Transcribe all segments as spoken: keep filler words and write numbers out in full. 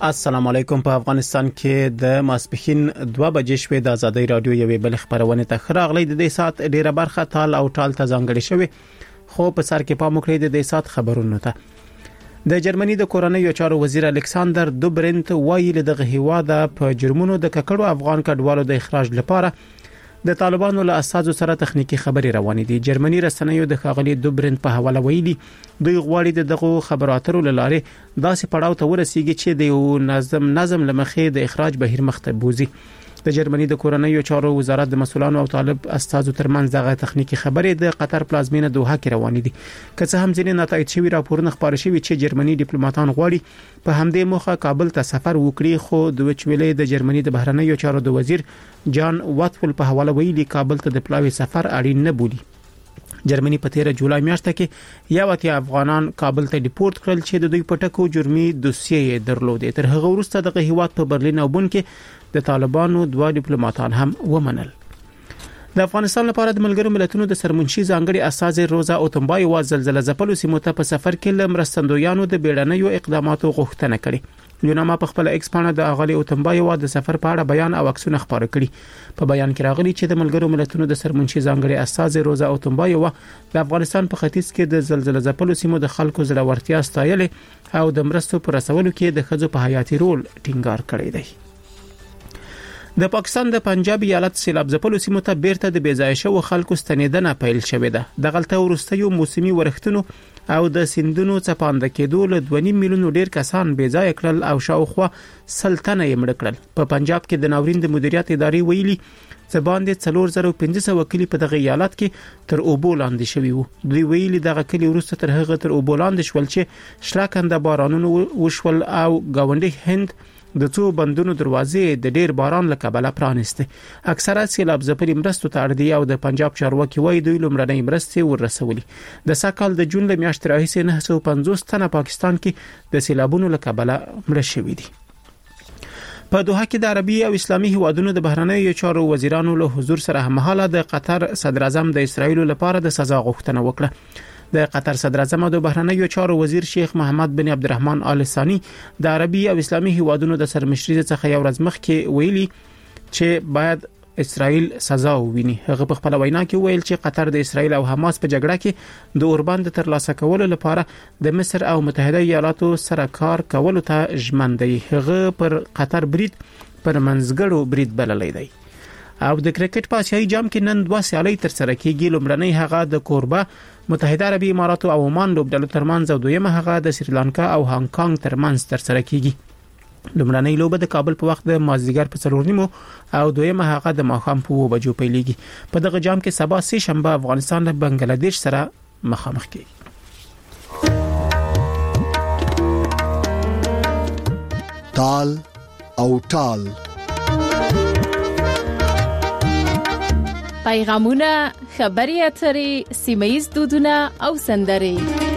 السلام علیکم. په افغانستان کې د ماسپخین دوه بجې شوې د ازادي رادیو یوې بل خبرونه ته خراغلي د دې سات ډیره برخه تال او ټال ته ځانګړي شوی خو په سر کې پام وکړئ د دې سات خبرونه ته د جرمني د کورنۍ چارو وزیر الکساندر دوبرنت وایي دغه هیواده په جرمونو د ککړو افغان کډوالو د اخراج لپاره د طالبانو له اساسو سره تخنیکی خبري روانې دي. جرمني رسنیو د خاغلي دوبرنت په حواله ویلي دوی غواړي دغه خبراتو لاره داسې پړاو ته ورسیږي چې د یو نظم نظم لمخې د اخراج بهیر مخته بوزي. د جرمني د کورنۍ چارو وزارت د مسولانو او طالب استادو ترمنځ دغه تخنیکی خبري د قطر پلازمینه دوحه کې روانې دي. که څه هم ځینې نتایج شوی راپورونه خبر شوی چې جرمني ډیپلوماټان غواړي په همدې موخه کابل ته سفر وکړي خو د وچویلې د جرمني د بهرنیو چارو د وزیر جان واتفل په حواله ویلي کابل ته د پلاوي سفر اړین نه بولي. جرمني په تیر جولای میاشت کې یو اتیا افغانان کابل ته ډیپورت کړل چې د دوی پټکو جرمي دوسیه درلودې. تر هغه وروسته د هیواد په برلین او بون کې د طالبانو دوه ډیپلوماټان هم ومنل. د افغانستان لپاره د ملګرو ملتونو د سرمنشي ځانګړي اساس روزا اوتمبای و زلزلہ ځپلو سیمو ته په سفر کې لمرستندویانو د بیړنیو اقداماتو غوښتنه کړې. یوناما په خپل ایکس باندې د اغلی اوتمبای و د سفر په اړه بیان او عکسونه خبره کړي. په بیان کې راغلي چې د ملګرو ملتونو د سرمنشي ځانګړي اساس روزا اوتمبای و د افغانستان په ختیځ کې د زلزلہ ځپلو سیمو د خلکو زړورتیا ستایلې او د مرستو پر رسولو کې د خځو په حیاتي رول ټینګار کړی دی. د پاکستان د پنجاب ایالت سیلاب ځپلو سیمو ته بیرته د بیځای شو خلکو ستنیدنه پیل شوې ده. د غلطه ورستیو موسمي ورښتونو او د سیندونو څپاند کېدو له دوه نیم میلیون ډیر کسان بیځای کړل او شاوخوا سلطنه یې مړ کړل. په پنجاب کې د ناورین د مدیریت ادارې ویلي چې باندې څلور زره پنځه سوه کلی په دغه ایالت کې تر اوبو لاندې شوی وو. دوی ویلي دغه کلی وروسته تر هغه تر اوبو لاندې شول چې شلاکنده بارانونو وشول او گاونډي هند د څو بندونو دروازې د ډیر باران له کبله پرانسته. اکثره سیلاب ځپلي مرستو ته اړ دي او د پنجاب چارواکي وایي دوی لومړنۍ مرستې ورسولي. د ساکال د جون له میاشتې راهیسې نه سوه پنځوس تنه پاکستان کې د سیلابونو له کبله مړه شوي دي. په دوحه کې د عربي او اسلامي هیوادونو د بهرنیو چارو وزیرانو له حضور سره هممهاله د قطر صدر اعظم د اسرایل لپاره د سزا غوښتنه وکړه. د قطر صدر اعظم د بهرنیو چارو وزیر شیخ محمد بن عبدالرحمن آل ثانی د عربي او اسلامي هیوادونو د سرمشري څخه یو ورځ مخکې ویلي چې باید اسرائیل سزا وویني. هغه په خپل وینا کې ویل چې قطر د اسرائیل او حماس په جګړه کې د اوربند ترلاسه کولو لپاره د مصر او متحده ایالاتو سره کار کولو ته ژمن دی. هغه پر قطر برید پر منځګړو برید بللی دی. او د کرکټ په آسیایي جام کې نن دوه سیالۍ تر سره کیږي. لومړنۍ هغه د کوربه متحده عربي امارات او عمان لوبډلو ترمنځ او دویمه هغه د سریلانکا او هانګ کانګ ترمنځ تر سره کیږي. لومړنۍ لوبه د کابل په وخت د مازدیګر په څلور نیمو او دویمه هغه د ماښام په اووه بجو پیلېږي. په دغه جام کې سبا سه شنبه افغانستان له بنگلاديش سره مخامخ کیږي. تال او ټال پیغامونه، خبري اترې، سیمایي دودونه او سندرې.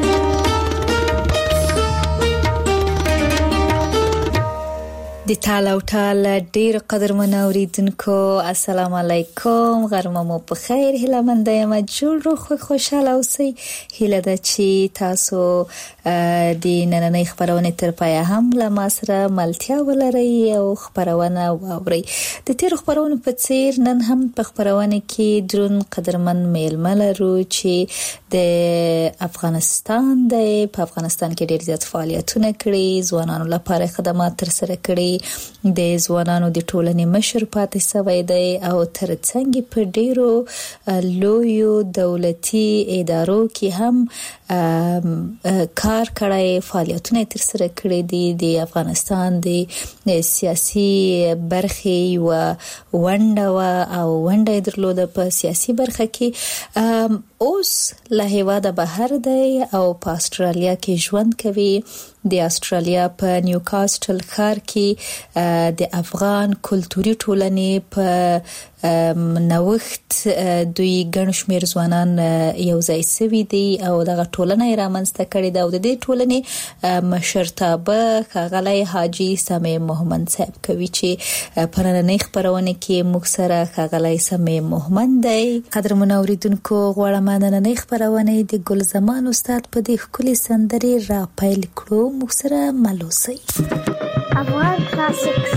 د تال او ټال ډیر قدرمن اوریدونکو السلام علیکم. غرمه مو په خیر. هیله مند یم جوړ روغ خوشاله اوسئ. هیله ده چې تاسو د نننۍ خبرونه تر پایه هم له ما سره ملتیا ولرئ او خبرونه واورئ. د تیر خبرونو په څیر نن هم په خبرونه کې درون قدرمن میلمه لرو چې د افغانستان د په افغانستان کې ډیر زیات فعالیتونه کړي، ځوانانو لپاره خدمات تر سره کړي، د ځوانانو د ټولنې مشر پاتې شوی دی او ترڅنګ په ډیرو لویو دولتي ادارو کې هم کار کړی، فعالیتونه تر سره کړي دي. د افغانستان د سیاسي برخې و ونډه او ونډه درلوده په سیاسي برخه کې. اوس له هیواده بهر دی او په استرالیا کې ژوند کوي. د استرالیا په نیوکاسټل ښار کې د افغان کلتوري ټولنې په نوښت دوی ګڼ شمېر ځوانان یو ځای شوي دي او دغه ټولنه یې رامنځته کړې ده او د دې ټولنې مشرتابه ښاغلی حاجي سمیع محمد صاحب کوي چې په نننۍ خپرونه کې موږ سره ښاغلی سمیع محمد دی. قدرمن اوریدونکو غواړم نننۍ خپرونه د ګل زمان استاد په دې ښکلې سندرې را پیل کړو. موږ سره مل اوسئ. Afghan Classics.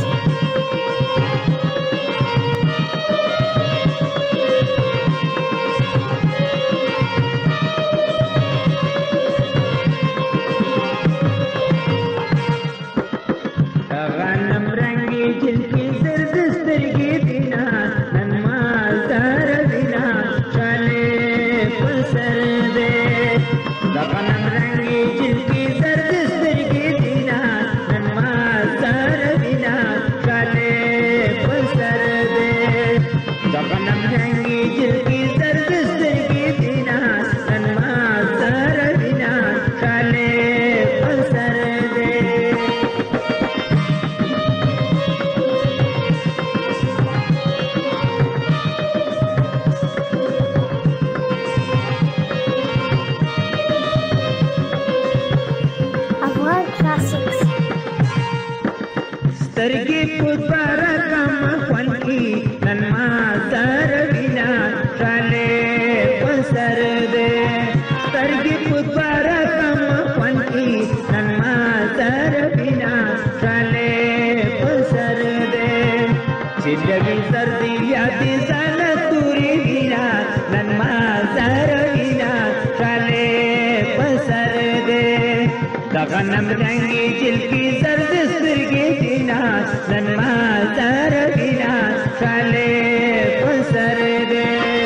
غنم رنگی جلکی زرد سترگی دینا نن مازار بینا شاله پسر دے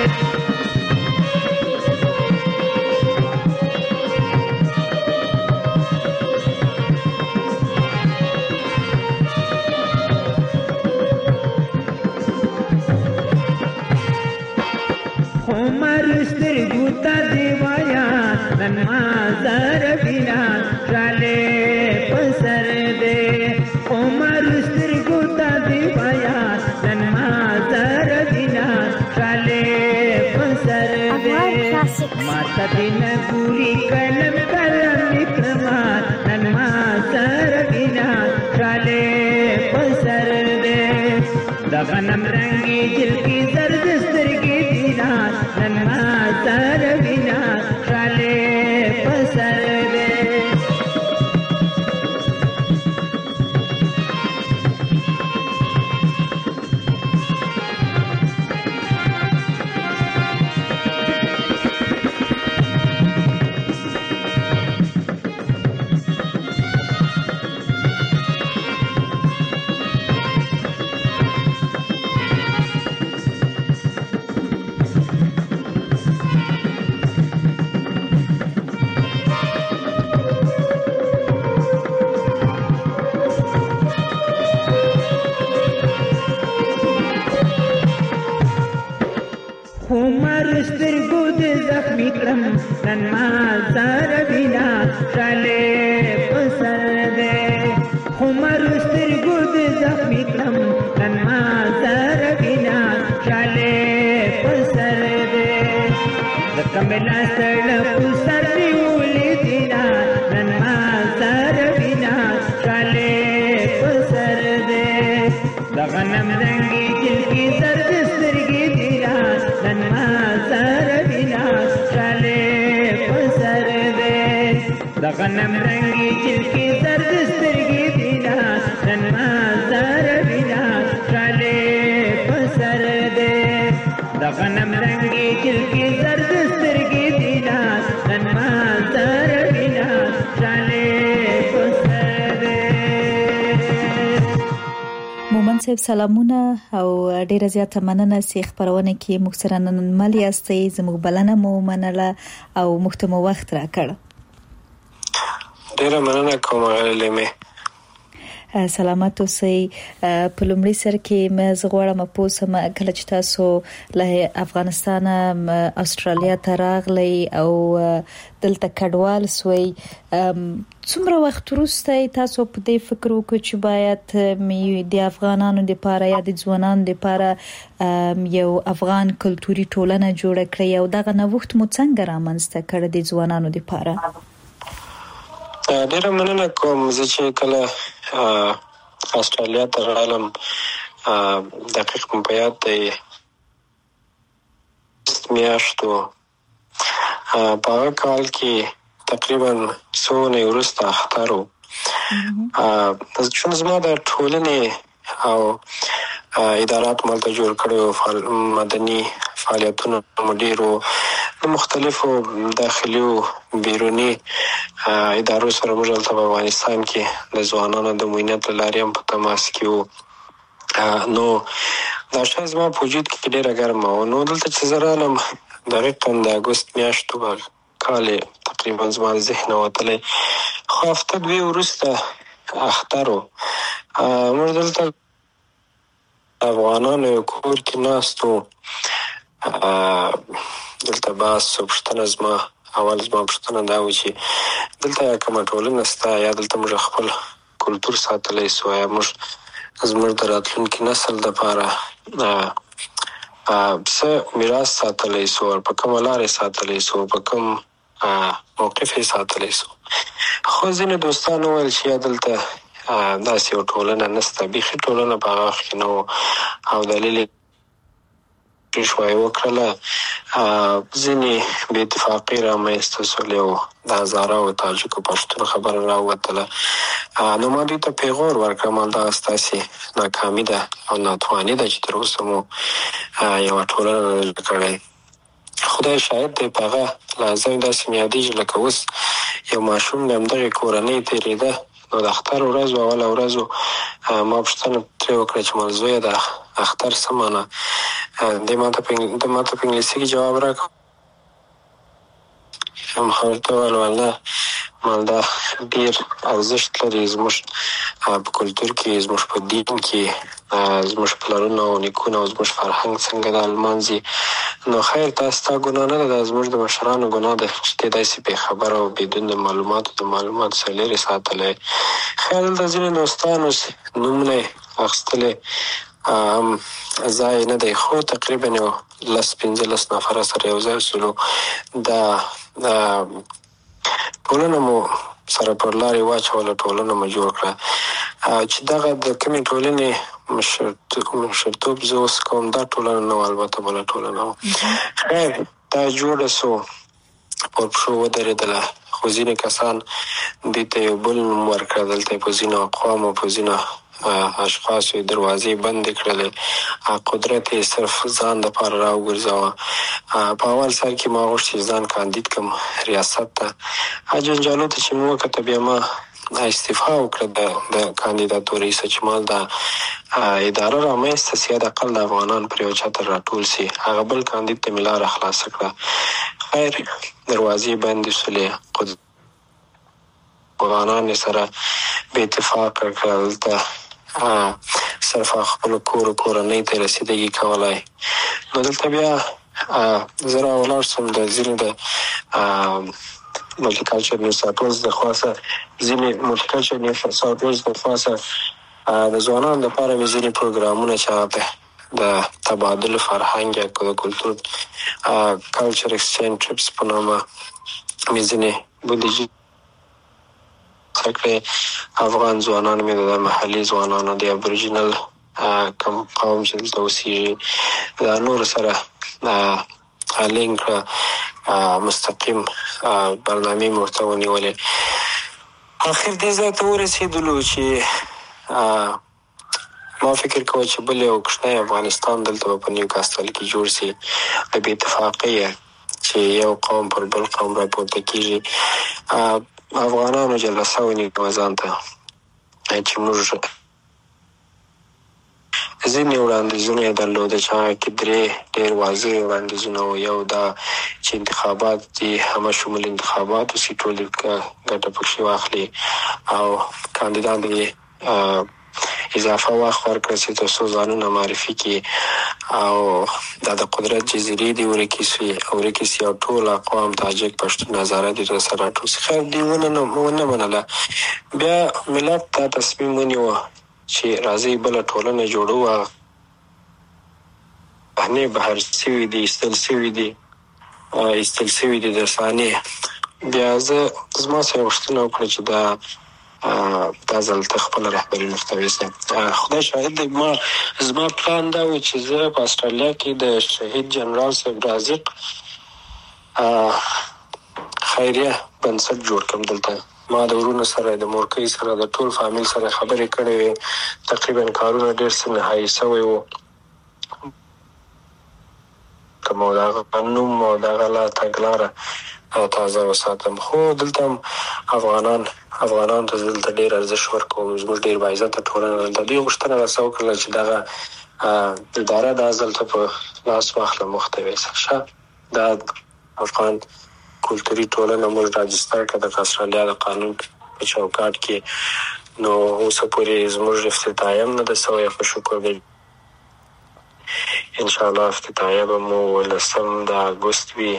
عمر سترگو تا دیوایا نن مازار بینا شاله پسر دے عمر سترگو تا دیوایا نن مازار بینا شاله پسر دے ماتا دین پوری کلم کلم اکرما نن مازار بینا شاله پسر دے دا غنم رنگی جلکی زرد سترگی دینا نن مازار بینا شاله پسر دے سترګو دې زخمي کړم نن مازار بینا شاله پسر دې عمر سترګو دې زخمي کړم نن مازار بینا شاله پسر دې د کملا سره پسر دی ولې دینا نن مازار بینا شاله پسر دې د غنم رنگي جلکی زرد سترګې دینا نن مازار بینا شاله پسر دے دا غنم رنگی جلکی زرد سترگی دینا نن مازار بینا شاله پسر دے دا غنم رنگی جلکی زرد سترگی دینا نن مازار بینا شاله پسر دے. مومن صاحب سلامونه او ډیره زیاته مننه چې خبرونه کې موږ سره نن مل یاستئ زموږ بلنه مو منله او موږ ته مو وخت راکړ. ډیره مننه کوم غلېمه. سلامات اوسئ. په لومړي سر کې مې زغوړم په سم کله چې تاسو له افغانستان استرالیا ته راغلی او دلته کډوال سوی څومره وخت وروسته تاسو په دې فکر وکړ چې باید د افغانانو لپاره یا د ځوانانو لپاره یو افغان کلتوري ټولنه جوړ کړئ او دغه نوښت مو څنګه رامنځته کړ د ځوانانو لپاره؟ ډیره مننه کوم زه چې کله استرالیا ته راغلم دقیق مې په یاد دی میاشتو په هغه کال کې تقریبا څو نه وروسته اختر و ا چې زما د ټولنې او ادارات ملته جوړ کړو مدني فعالیتونو مدیرو مختلفو داخلي او بیرونی ادارو سره موږ په افغانستان کې د ځوانانو د موینت لارې هم په تماس کې وو. نو دا شای زما په وجود کې ډېره ګرمه وه. نو دلته چې زه رالم دقیقاً د اګست میاشتو به کال تقریبا زما د ذهن وتلی، خو هفته دوې وروسته اختر و. موږ دلته افغانانو یو کور کې ناست وو. دلته بحث و پوښتنه زما اول زما پوښتنه دا و چې دلته کومه ټولنه شته، یا دلته موږ خپل کلتور ساتلی سو، یا موږ زموږ د راتلونکي نسل دپاره څه میراث ساتلی سو، په کومه لارې ساتلی سو، په کوم موقف یې ساتلی سو. خو ځینې دوستان وویل چې یا دلته داسې یو ټولنه نشته، بیخي ټولنه په هغه وخت کې نه و، او دلیل شوی وکړله. ځینې بې اتفاقي رامنځته سولې او د هزاره او تاجکو پښتون خبره راووتله. نو ما دوی ته پیغور ورکړم همدغه ستاسې ناکامي ده او ناتواني ده چې تر اوسه مو یوه ټولنه نه کړې. خدای شاهد دی، په هغه لحظه مې داسې مې یادېږي لکه اوس یو ماشوم د همدغې کورنۍ تېرېده. نو د اختر ورځ و، اوله ورځ و، ما پوښتنه ترې وکړه چې ملزویه د اختر څه معنی؟ دی ما ته په انګلیسي کې جواب راکړ. ما ورته وویل والله مالدا ډېر ارزښت لري زموږ په کلتور کې، زموږ په دین کې، زموږ پلرونه او نیکونه او زموږ فرهنګ څنګه دا لمانځي. نو خیر دا ستا ګناه نه ده، دا زموږ د مشرانو ګناه ده چې ته داسې بې خبره او بدون د معلوماتو د معلوماتو څخه لرې ساتلی. خیر دلته ځینې دوستانو نومونه یې اخیستلی هم ځای نه دی، خو تقریبا یو لس پنځلس نفره سره یو ځای شولو. دا ټولنه مو سره پر لارې واچوله، ټولنه مو جوړ کړه. چې دغه د کومې ټولنې مشرتوب زه اوس کوم، دا ټولنه نه وه، البته بله ټولنه وه. خیر دا جوړه سو، پر پښو ودرېدله. خو ځینې کسان دې ته یو بل نوم ورکړه. دلته په ځینو اقوامو په ځینو اشخاصو یې دروازې بندې کړلې، قدرت یې صرف ځان دپاره راوګرځاوه. په اول سر کې ما غوښت چې ځان کاندید کړم ریاست ته. جنجالو ته چې مې وکته بیا ما استعفا وکړه د کاندیداتورۍ څخه چې ما دا اداره رامنځته سي، حداقل د افغانان پر یو چتر راټول سي. هغه بل کاندید ته مې لاره خلاصه کړه. خیر دروازې بندې شولې، افغانان یې سره بې اتفاقه کړل. دلته صرف خپلو کور کورنۍ ته رسیدګي کولی. نو دلته بیا زه راولاړ شوم د ځینې د ملټیکلچر نیو ساوث ویلز د خواڅه، ځینې ملټیکلچر نیو ساوث ویلز د خواڅه د ځوانانو دپاره مې ځینې پروګرامونه چې هغه د تبادل فرهنګ یا د کلتور کلچر ایکسچینج ټریپس په نامه مې ځینې بودیجې کړې. افغان ځوانانو مې د محلي ځوانانو د ابوریجنل کوم قوم چې دلته اوسېږي دا نورو سره لینک کړه، مستقیم برنامې مې ورته ونیولې. اخر دې ځای ته ورسېدلو چې ما فکر کوه چې بل یو کوچنی افغانستان دلته به په نیوکاسټل کې جوړ سي د بې اتفاقۍ چې یو قوم پر بل قوم راپورته کېږي. افغانانو جلسه ونیوه ځان ته چې موږ ځینې وړاندیزونه یې درلوده چې هغه کې درې ډېر واضح وړاندیزونه وو. یو دا چې انتخابات دي، همه شمول انتخابات وسي، ټول ګټه پکښې واخلي او کاندیدان یې اضافه وخت ورکړه چې تر څو ځانونه معرفي کړي او دا د قدرت جزیرې دي ورکې سي ورکې سي او ټول اقوام تاجک پښتون هزاره دي سره راټول سي. خیر دوی ونه منله. بیا ملت دا تصمیم ونیوه چې راځئ بله ټولنه جوړو. هغه صحنې بهر سوي دي، ایستل سوي دي ایستل سوي دي د صحنې. بیا زه زما سره غوښتنه وکړه چې دا دا ځل ته خپله رهبري مخته یوسم. خدای شاهد دی، ما زما پلان دا و چې زه په استرالیا کې د شهید جنرال صاحب رازق خیریه بنسټ جوړ کړم دلته ما د ورونو سره د مورکۍ سره د ټول فامیل سره خبرې کړې وې. تقریبا کارونه ډېر څه نهایي سوی وو کوم دغه نوم او دغه لا تګلاره تازه وساتم. خو دلته افغانان افغانان ته دلته ډېر ارزښت ورکوم. زموږ ډېر باعزته ټولنه دلته دوی غوښتنه راسه وکړله چې دغه اداره دا ځل ته په لاس واخله مخ ته یوسه. ښه دا افغان کلتوري ټولنه موږ راجستر کړه د استرالیا د قانون په چوکاټ کې. نو اوسه پورې زموږ افتتاحیه هم نه ده سوی په شکر دی. انشاءالله افتتاحیه به مو ولسم د اګوست وي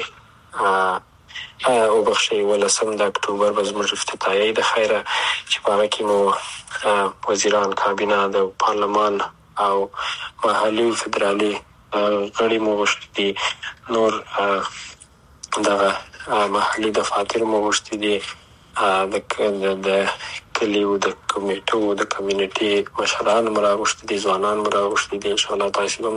او بخښئ ولسم د اکتوبر به زموږ افتتاحیه د خیره چې په هغه کې مو وزیران کابینه د پارلمان او محلي فدرالي غړي مو غوښتي دي. نور دغه محلي دفاتر مو غوښتي دي. د کلیو د کمیټو د کمیونټي مشران مو راغوښتي دي. ځوانان مو راغوښتي دي. انشاءالله تاسو به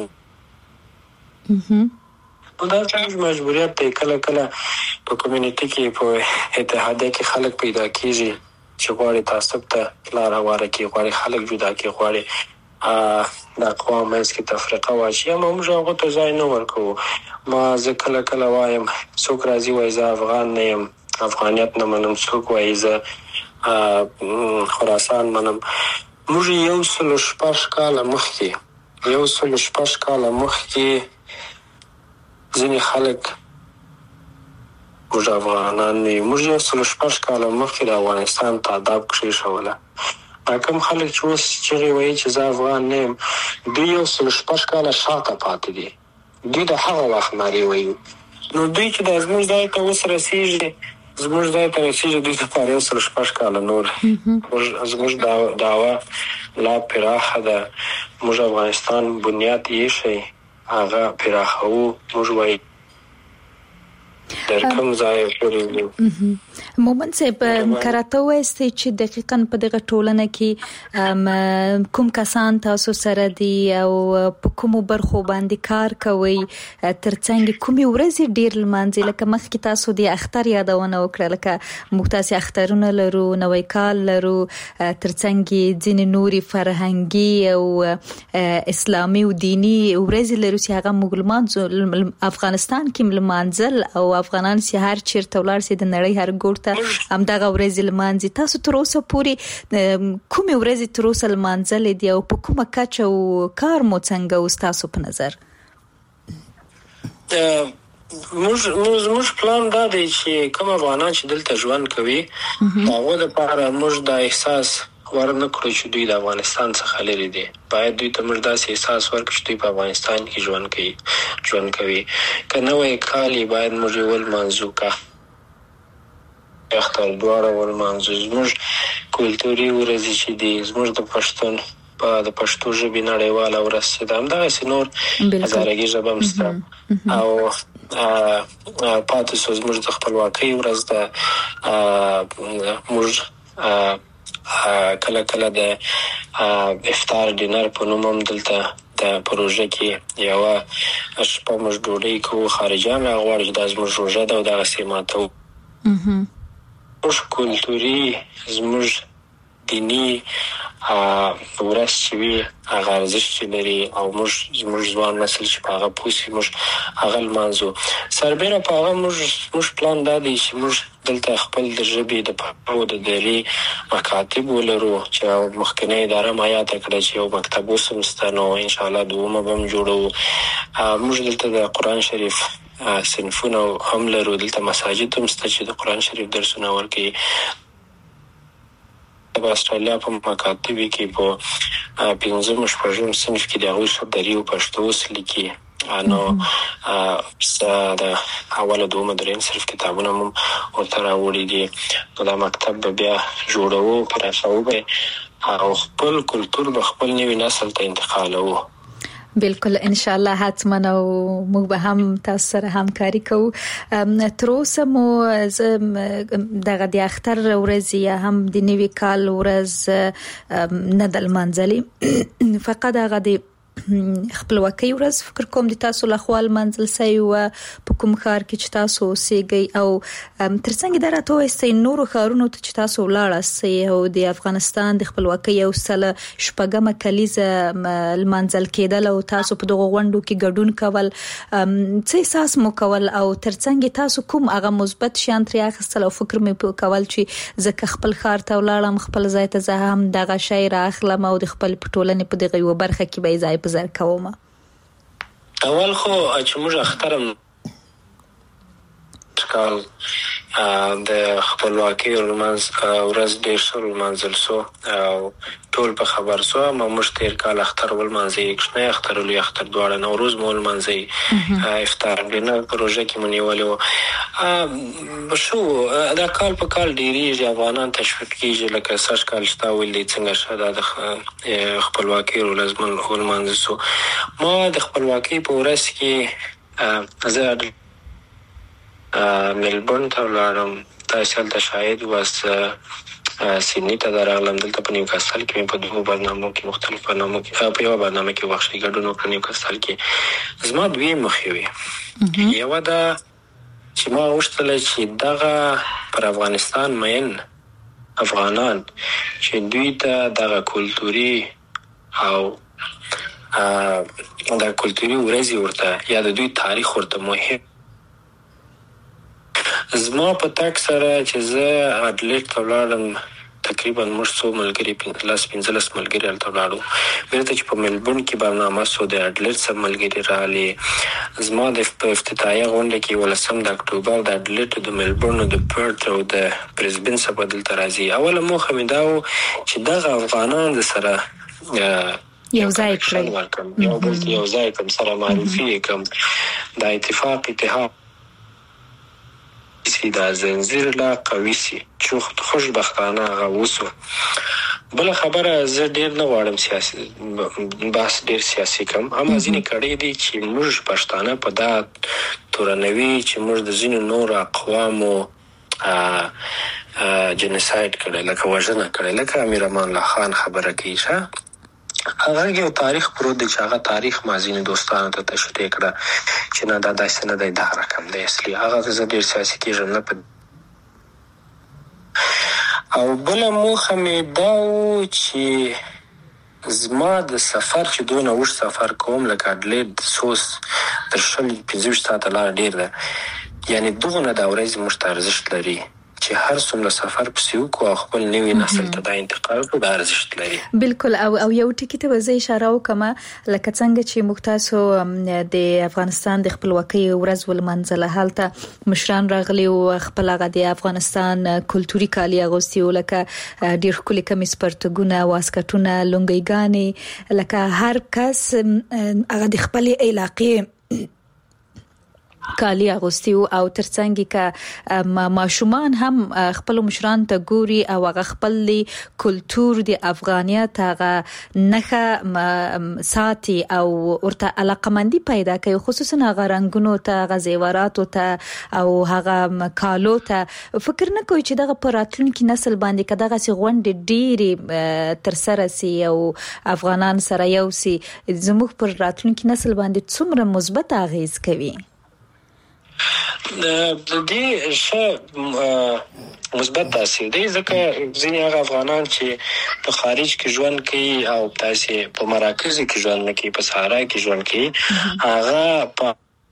نو دا څنګه مجبوریت دی. کله کله په کمیونټي کې په اتحادیه کې خلک پیدا کېږي چې غواړي تعصب ته لار هواره کړي، غواړي خلک جدا کړي، غواړي د اقوام منځ کې تفرقه واچوي. اما موږ هغو ته ځای نه ورکوو. ما زه کله کله وایم څوک راځي وایي زه افغان نه یم، افغانیت نه منم. څوک وایي زه خراسان منم. موږ یو سلو شپږ کاله مخکې یو سلو شپږ کاله مخکې ځینې خلک موږ افغانان نه یو. موږ یو سلو شپږ کاله مخکې د افغانستان تعداد کېښوله. کوم خلک چې اوس چغې وایي چې زه افغان نه یم، دوی یو سلو شپږ کاله شاته پاتې دي. دوی د هغه وخت نارې وایي. نو دوی چې د زموږ ځای ته اوس رسېږي زموږ ځای ته رسېږي دوی دپاره یو سلو شپږ کاله نور. زموږ دعوه لا پراخه ده. موږ افغانستان بنیاد ایښی، هغه پراخوو. موږ وایي در کوم ځای پورې مومن صاحب کراته وایستې چې دقیقاً په دغه ټولنه کې کوم کسان تاسو سره دي او په کومو برخو باندې کار کوي، ترڅنګ کومې ورځې ډېر لمانځي؟ لکه مخکې تاسو د اختر یادونه وکړه، لکه موږ تاسې اخترونه لرو، نوی کال لرو، ترڅنګ ځینې نورې فرهنګي او اسلامي او دینی ورځې لرو چې هغه موږ لمانځو. افغانستان کې لمانځل او افغانان چې هر چیرته ولاړ سي د نړۍ هر ګوټ ته همدغه ورځې لمانځي. تاسو تر اوسه پورې کومې ورځې تر اوسه لمانځلې دي او په کومه کچه او کار مو څنګه اوس تاسو په نظر؟ موږ زموږ پلان دا دی چې کوم افغانان چې دلته ژوند کوي هغو دپاره موږ دا احساس ورنه کړو چې دوی د افغانستان څخه لرې دي. باید دوی ته موږ داسې احساس ورکړو چې دوی په افغانستان کې ژوند کوي ژوند کوي که نوی کال یې باید موږ یې ولمانځو، که اختر دواړه ولمانځو. زموږ کلتوري ورځې چې دي، زموږ د پښتون په د پښتو ژبې نړیواله ورځ چې ده، همدغسې نور هزارګي ژبه هم شته. او پاتې شو زموږ د خپلواکۍ ورځ ده. موږ کله کله د افطار ډینر په نوم هم دلته د پروژه کې یوه شپه موږ ډوډۍ کوو. خارجیان راغواړي چې دا زموږ روژه ده او دغسې ماتوو. زموږ کلتوري زموږ دیني ورځ چې وي هغه ارزښت چې لري او موږ زموږ ځوان نسل چې په هغه پوه شي موږ هغه لمانځو. سربیره په هغه موږ موږ پلان دا دی چې موږ دلته خپل د ژبې د پښتو د دري مکاتب ولرو چې مخکنۍ اداره ما یاده کړه چې یو مکتب اوس هم شته. نو انشاءالله دومه به هم جوړوو. موږ دلته د قرآن شریف صنفونه هم لرو. دلته مساجد هم شته چې د قرآن شریف درسونه ورکوي. په استرالیا په مکاتبو کې په پنځم شپږم صنف کې د هغوی دري او پښتو اوس لیکي. نو د اوله دومه درېیم صنف کتابونه هم ورته راوړي دي. نو دا مکتب به بیا جوړوو، پراخوو به او خپل کلتور به خپل نوي نسل ته انتقالوو. بالکل ان شاء الله حتما او موږ به هم تاسو سره همکاري کوو. تر اوسه مو دغه د اختر ورځ یا هم د نوي کال ورځ نه د لمانځلې، فقط هغه د خپلواکۍ ورځ فکر کوم د تاسو لخوا منځل سي او په کوم ښار کې چې تاسو اوسېږئ او ترڅنګ دا راته وایي نورو ښارونو ته چې تاسو ولاړاست او د افغانستان د خپلواکۍ او سل شپږمه کلیزه منځل کېدل او تاسو په دغه غونډو کې ګډون کول څه احساس مو کول او ترڅنګ تاسو کوم هغه مثبت شیان ترې اخیستل او فکر مې کول چې زه خپل ښار ته ولاړم خپل ځای ته زه هم دغه شی راخلم او د خپل پټولنې په دغه یو برخه کې به ځای په ځای کوم. اول خو چې موږ اخترم کال د خپلواکۍ ورځ ډېر ښه ولمانځل سو او ټول په خبر سو. ما موږ تېر کال اختر ولمانځي کوچنی اختر لوی اختر دواړه نوروز مو ولمانځي افطار ډینر پروژه کې مو نیولې وه. شو دا کال په کال ډېرېږي افغانان تشویق کېږي لکه سږ کال چې تا ویل دی څنګه ښه دا د خپلواکۍ ورځ ولمانځل سو. ما د خپلواکۍ په ورځ کې زه ملبورن ته ولاړم تاسو هلته شاهد واست سیدنی ته درغلم دلته په نیوکاسل کې په دوه برنامو کې مختلف برنامو کې په یو برنامه کې وښه ګډون وکړ نیوکاسل کې زما دوی مخې وي. یو دا چې ما غوښتل چې دغه پر افغانستان مین افغانان چې دوی ته دغه کلتوري او د کلتوري ورځې ورته یا د دوی تاریخ ورته مهم زما په تک سره چې زه اډلیټ ته ولاړم تقریبا موږ څو ملګري پنځلس پنځلس ملګري هلته ولاړو. بیرته چې په ملبورن کې برنامه سو د اډلیټ سره ملګري راغلي. زما د افتتاحیه غونډه کې ولسم د اکتوبر د اډلیټ د ملبورن د پرت او د برزبن څخه دلته راځي. اوله موخه مې دا و چې دغه افغانان د سره یو ځای کړي یو بل یو ځای کوم سره معرفي کوم د اتفاق اتحاد دا زنجیر لا قوي سي چې خوشبختانه هغه وسو. بل خبره زه ډیر نه غواړم سیاسي بحث ډیر سیاسي کوم اما ځینې کړي دي چې موږ پښتانه په دا تورنوي چې موږ د ځینو نور اقوامو جنساید کړي لکه وژنه کړي لکه امیر امان الله خان خبره کوي ښه هغه یو تاریخ پروت دی چې هغه تاریخ مازینه دوستانو ته تشریح کړه چې نه دا داسې نه دی دا رقم دی اصلي هغه زه ډیر سیاسي کېږم نه په او بل موخه مې دا و چې زما د سفر چې دونه وش سفر کوم لکه اډلیټ سوس تر شل پنځه ساعته لار ډیر ده یعنی دغه د ورځې موږ ارزښت لري چې هر څومره سفر پسې وکړو او خپل نوی نسل ته دا انتقال کړو دا ارزښت لري. بالکل او او یو ټکی ته وځي اشاره وکم لکه څنګه چې موږ تاسو د افغانستان د خپلواکۍ ورځ ولمنځله هلته مشران راغلي او خپل هغه د افغانستان کلتوري کالي اغوستي او لکه ډیر کلی کمیس پرتګونه واسکټونه لونګیګانې لکه هر کس هغه د خپل علاقې کالی اغوستي او ترڅنګ کې ماشومان هم خپل مشران ته ګوري او هغه خپل کلتور د افغانیت هغه نخه ساتي او ورته علاقمندي پیدا کوي خصوصا هغه رنگونو ته غزیورات ته او هغه کالو ته فکر نه کوي چې دغه پراتلونکو نسل باندې کداغه سي غونډې ډيري تر سره سي او افغانان سره یو سي زموږ پر راتلونکو نسل باندې څومره مثبت اغیز کوي. د دې څه مثبت تاثیر دی ځکه ځینې هغه افغانان چې په خارج کې ژوند کوي او تاسو په مراکز کې ژوند کوي په صحرا کې ژوند کوي هغه په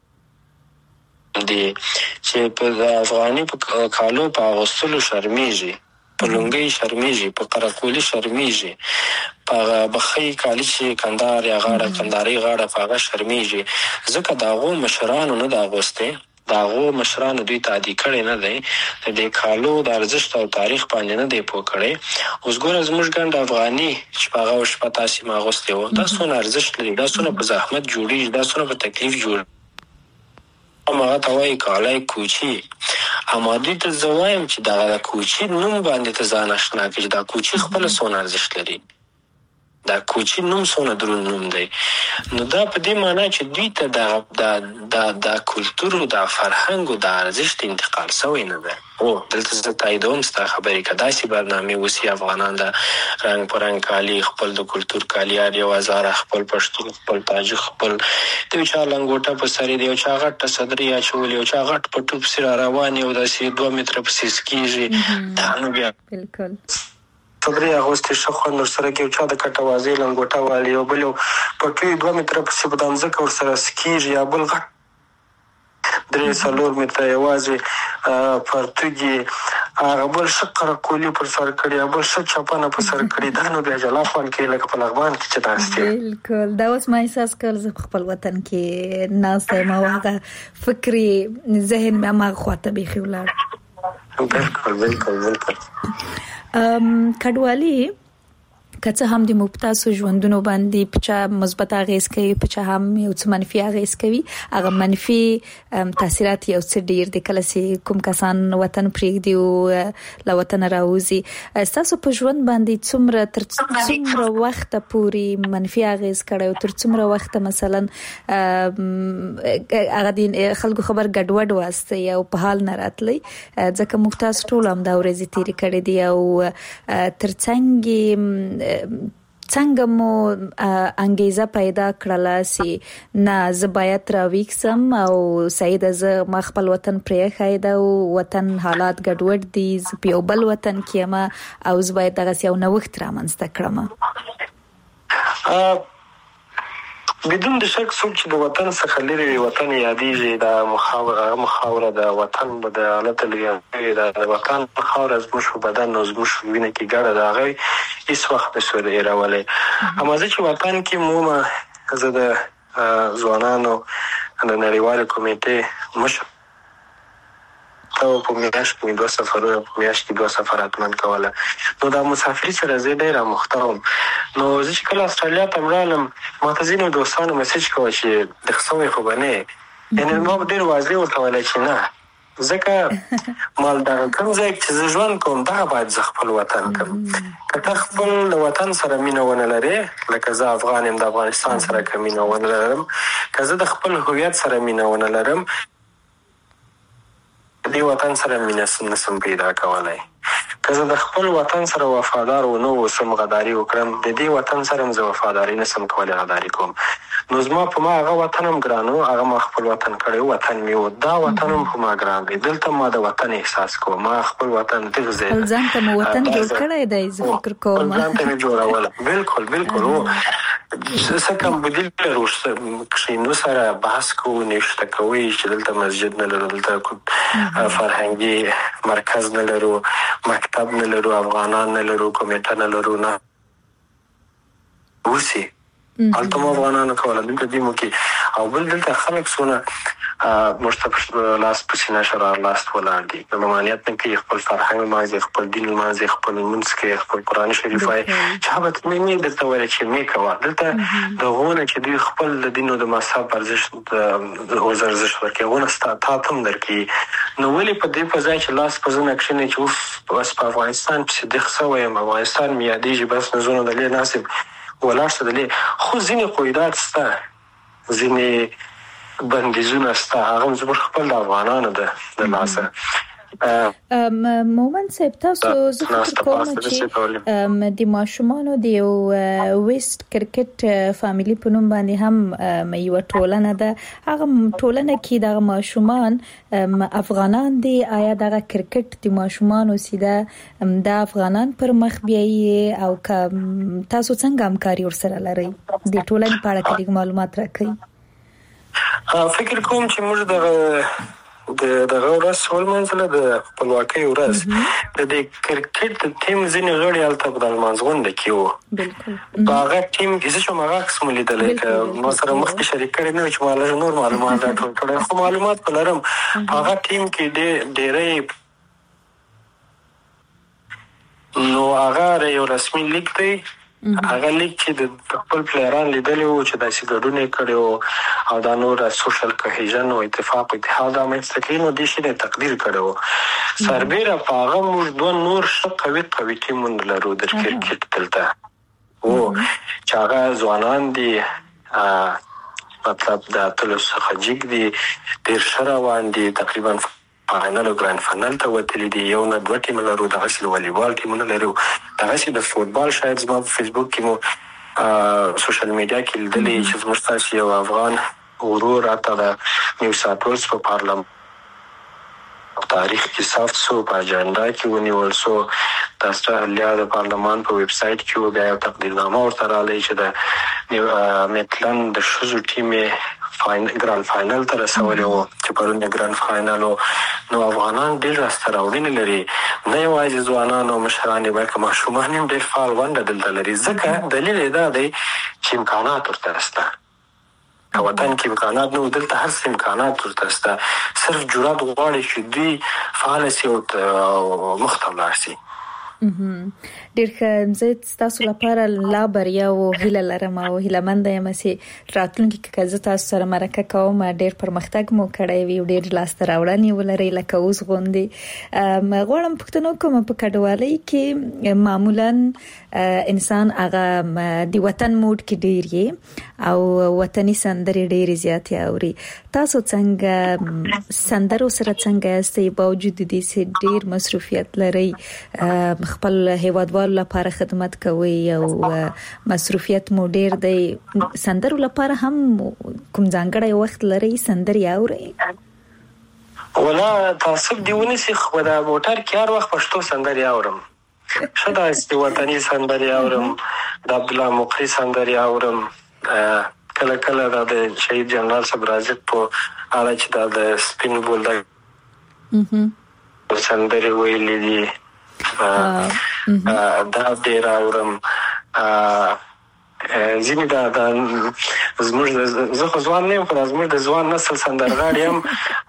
دي چې په افغاني په کالو په اغوستلو شرمېږي په لونګي شرمېږي په قرقولي شرمېږي په بخي کالی چې کندهار یا غاړه کندهاري غاړه په هغه شرمېږي ځکه داغو مشرانو نه دا اغوسته داغو مشرانو دوی تعدی کړي نه دی د دې کالو د ارزښت او تاریخ باندې نه دی پوه کړي. اوس ګور زموږ ګند افغاني چې په هغه شپه تاسو ما غوسته و دا څونه ارزښت لري دا څونه په زحمت جوړیږي دا څونه په تکلیف جوړ اما ته وایي کالای کوچی اما دې ته زوایم چې دا کوچی نوم باندې ته ځان آشنا کړي دا کوچی خپل څونه ارزښت لري دا کوچی نوم څونه درون نوم دی. نو دا په دې معنی چې دوی ته د د د کلتور او د فرهنګ او د ارزښت انتقال شوی نه ده. او دلته زه تاییدوم ستا خبرې که داسې برنامې وسي افغانان د رنګ په رنګ کالي خپل د کلتور کالي هر یو هزاره خپل پښتون خپل تاجک خپل د یو چا لنګوټه په سر دی یو چا غټه صدرې اچولې یو چا غټ په ټوپ سره روان یو داسې دوه متره پسې سکیږي دا نو بیا بالکل صدرې اغوستې ښه خوند ورسره کې یو چا د کټه وازې لنګوټه والي یو بل یو په ټوی دوه متره پسې په دمځکه ورسره سکیږي یا بل غټ درې څلور متره یوازې پرتوګي هغه بل ښه قرقولي پر سر کړي یا بل ښه چپنه په سر کړي دا نو بیا جلا خوند کوي لکه په لغمان کې چې ناست یې. بالکل دا اوس ما احساس کړل زه په خپل وطن کې ناست یم او هغه فکري ذهن مې هماغه خواته بیخي ولاړ. بالکل بالکل بالکل کډوالي که څه هم د مبتاسو ژوندونو باندې پچا مثبت اغیز کوي پچا هم یو څه منفي اغیز کوي. هغه منفي تاثیرات یو څه ډیر د کله سي کوم کسان وطن پرېږدي او له وطن راوځي. تاسو په ژوند باندې څومره تر څومره وخت پورې منفي اغیز کړی او تر څومره وخت مثلا هغه د خلکو خبر ګډوډ واسطه یا په حال نه راتلی ځکه مبتاس ټول هم دا ورځې تیرې کړې دي او ترڅنګ څنګه مو انګیزه پیدا کړله چې نه زه باید راویښسم او سید زه ما خپل وطن پرېښی ده او وطن حالات ګډوډ دي زه په یو بل وطن کې یم او زه باید دغسې یو نوښت رامنځته کړم؟ بدون د شک څوک چې د وطن څخه لرې وي وطن یادېږي. دا مخاوره مخاوره د وطن د حالت لرې د وطن مخاوره زموږ په بدن او زموږ په وینه کې ګډه ده هغه هېڅ وخت نشو هېرولی. اما زه چې وطن کې مومه زه د ځوانانو د نړیوالې کمیټې مشر ته په میاشت کې دوه سفرونه په میاشت کې دوه سفر حتما کوله. نو دا مسافري سره زه ډېره مخته وم. نو زه چې کله استرالیا ته وړالم ما ته ځینو دوستانو میسج کوه چې دغه سوی خو به نه یې یعنې ما به ډېر واضح ورته ویلی چې نه ځکه ما دغه کوم ځای چې زه ژوند کوم دغه باید زه خپل وطن کړم. که ته خپل وطن سره مینه ونه لرې لکه زه افغان یم د افغانستان سره که مینه ونه لرم که زه د خپل هویت سره مینه ونه لرم دې وطن سره مینه نسم پیدا کولی. که زه د خپل وطن سره وفادار ونه اوسم غداري وکړم د دې وطن سره هم زه وفاداري نسم کولی غداري کوم. نو زما په ما هغه وطن هم ګران و هغه ما خپل وطن کړی وطن مې و دا وطن هم په ما ګران دی. دلته ما د وطن احساس کوم ما خپل وطن دغه ځای خپل ځان ته مو وطن جوړ کړی دی زه فکر کوم خپل ځان ته مې جوړوله. بالکل بالکل و څه کم بدیل لرو کښېنو سره بحث کوو نوشته کوئ چې دلته مسجد نه لرو دلته فرهنګي مرکز نه لرو مکتب نه لرو افغانان نه لرو کمیټه نه لرو نه اوسي هلته مو افغانانو کوله دلته دې مو کې او بل دلته خلک څونه موږ ته لاس په سینه شرار لاست ولاړ دي ممانعت نه کوي خپل فرهنګ لمانځي خپل دین لمانځي خپل لمونځ کوي خپل قرآن شریف وایي چا به مې درته ویل چې مې کوه دلته د هغو نه چې دوی خپل د دین او د مذهب ارزښت ارزښت ورکوي هغو نه ستا تا ته هم درکوي. نو ولې په دې په ځای چې لاس په زنه کښېنئ چې اوف بس په افغانستان پسې دېخ شوی یم افغانستان مې یادېږي بس نظونه د لې ناسب ولاړ شه د لې خو ځینې قیودات شته ځینې بندیزونه شته هغه زموږ خپل د افغانانو ده د لاسه. مومن صاحب تاسو زه فکر کوم چې د ماشومانو د یو ویسټ کرکټ فامیلی په نوم باندې هم یو ټولنه ده هغه ټولنه کې د ماشومان افغانان دي آیا دغه کرکټ د ماشومانو سیده د افغانان پر مخ بیایي او تاسو څنګه همکاري ورسره لرئ د ټولنې په اړه کې معلومات راکړئ؟ فکر کوم چې موږ دغه د دغه ورځ ولمانځله د خپلواکۍ ورځ د دې کرکټ د ټیم ځینې غړي هلته په لمانځغونډه کې وو په هغه ټیم کې زه شم هغه عکس مو لیدلی که ما سره مخکې شریک کړی نه وي چې ما لږ نور معلومات راټول کړی خو معلومات په لرم په هغه ټیم کې ډېری نو هغه یو رسمي لیک دی هغه لیک چې د خپل پلیران لیدلی وو چې داسې ګډون یې کړی وو او دا نور سوشل کوهیژن او اتفاق او اتحاد رامنځته کړي نو دې شي نه تقدیر کړی وو. سربیره په هغه موږ دوه نور ښه قوي قوي ټیمونه لرو د کرکټ دلته او چې هغه ځوانان دي مطلب د اتلو څخه جګ دي ډېر ښه روان دي تقریبا فاینل او ګرانډ فاینل ته وتلي دي یو نه دوه ټیمونه لرو دغسې د والیبال ټیمونه لرو دغسې د فوټبال شاید زما په فیسبوک کې مو سوشل میډیا کې لیدلي چې زموږ ستاسې یو افغان ورور راته د نیو ساوث ویلز په پارلمان تاریخ کې ثبت شو په اجنډا کې ونیول شو د استرالیا د پارلمان په ویب سایټ کې بیا یو تقدیرنامه ورته راغلی چې د میټلند د ښځو ټیم یې ګرانډ فاینل ته رسولی وو چې پرون یې ګرانډ فاینل و. نو افغانان ډېر لاسته راوړنې لري نه یوازې ځوانان او مشران بلکې ماشومان هم ډېر فعال ونډه دلته لري ځکه دلیل یې دا دی چې امکانات ورته شته. په وطن کې امکانات نه دلته هر څه امکانات ورته شته صرف جرأت غواړي چې دوی فعال شي او مخ ته ولاړ شي. ډېر ښه زه ستاسو لپاره لا بریا او هیله لرم او هیلهمنده یم چې راتلونکي کې زه تاسو سره مرکه کوم ډېر پرمختګ مو کړی وي او ډېر لاسته راوړنې ولرئ لکه اوس غوندې. غواړم پوښتنه وکړم په کډوالۍ کې معمولا انسان هغه د وطن موډ کې ډېر یې او وطني سندرې ډېرې زیاتې اوري. تاسو څنګه سندرو سره څنګه یاستئ باوجود د دې چې ډېر مصروفیت لرئ خپل هیوادوالو لپاره خدمت کوي او مصروفیت مو ډېر دی سندرو لپاره هم کوم ځانګړی وخت لرئ سندرې اورئ؟ ولا تعصب دی ونیسي خو د موټر کې هر وخت پښتو سندرې اورم ښه داسې وطني سندرې اورم د عبدالله مقری سندرې اورم کله کله دا د شهید جنرال صاحب رازق په اړه چې دا د سپین بولدک سندرې ویلي دي دا ډېر اورم. ځینې دا زموږ زه خو ځوان نه یم خو دا زموږ د ځوان نسل سندرغاړي هم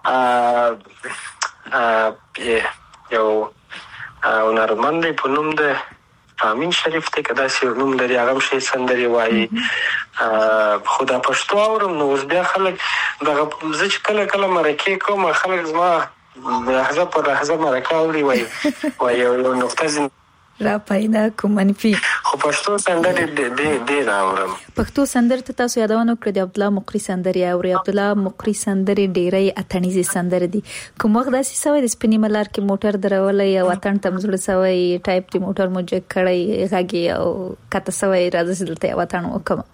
یو هنرمند دی په نوم د امین شریف دی که داسې یو نوم لري هغه هم ښې سندرې وایي خو دا پښتو اورم. نو اوس بیا خلک دغه زه چې کله کله مرکې کوم خلک زما لحظه پر لحظه مرکه اوري وایي وایي یو نقطه ځین را پیدا کوم منفي خو پښتو سندرې ډېر اورم. پښتو سندرې ته تاسو یادونه وکړه د عبدالله مقری سندرې اوري. عبدالله مقری سندرې ډېرې اتڼیزې سندرې دي. کوم وخت داسې سوی د سپینې ملار کې موټر درولی او اتڼ ته مزړه سوی ټایپ د موټر مو جګ کړی غږی او کته سوی راځي چې دلته یو اتڼ وکړم؟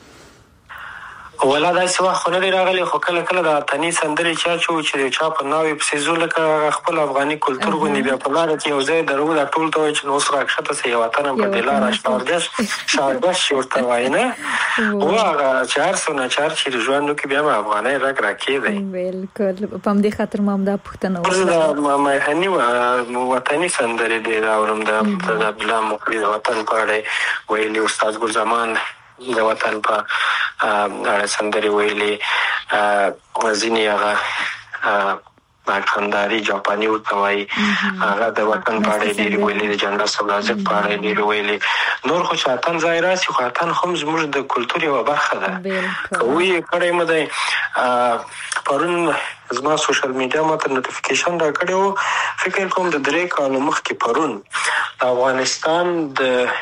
ولا داسې وخت خو نه دی راغلی خو کله کله د اتني سندرې چا چې و چې د چا په ناوې پسې ځو لکه خپل افغاني کلتور غوندې بیا په لاره کې یو ځای درو دا ټول ته وایي چې نو اوس راکښته سه یو اتن هم په دې لاره شاوردش شاوردش چې ورته وایي نه و هغه چې هر څه ناچار چې ژوند وکړي بیا به افغانۍ رګ راکېدی. بالکل په همدې خاطر ما هم دا پوښتنه وکړه. زه د میهني وطني سندرې ډېر اورم د عبدالله مقری د وطن په اړه ویلي استاد ګلزمان د وطن په اړه سندرې ویلي ځینې هغه کندهاري جاپاني ورته وایي هغه د وطن په اړه ډېرې ویلي د جنرال صاحب رازق په اړه ډېرې ویلي. نور خو چې اتن ځای راسي خو اتن هم زموږ د کلتور یوه برخه ده که ویې کړی مو دی. پرون زما سوشل میډیا ماته نوټیفیکیشن را کړی و فکر کوم د درې کالو مخکې پرون د افغانستان د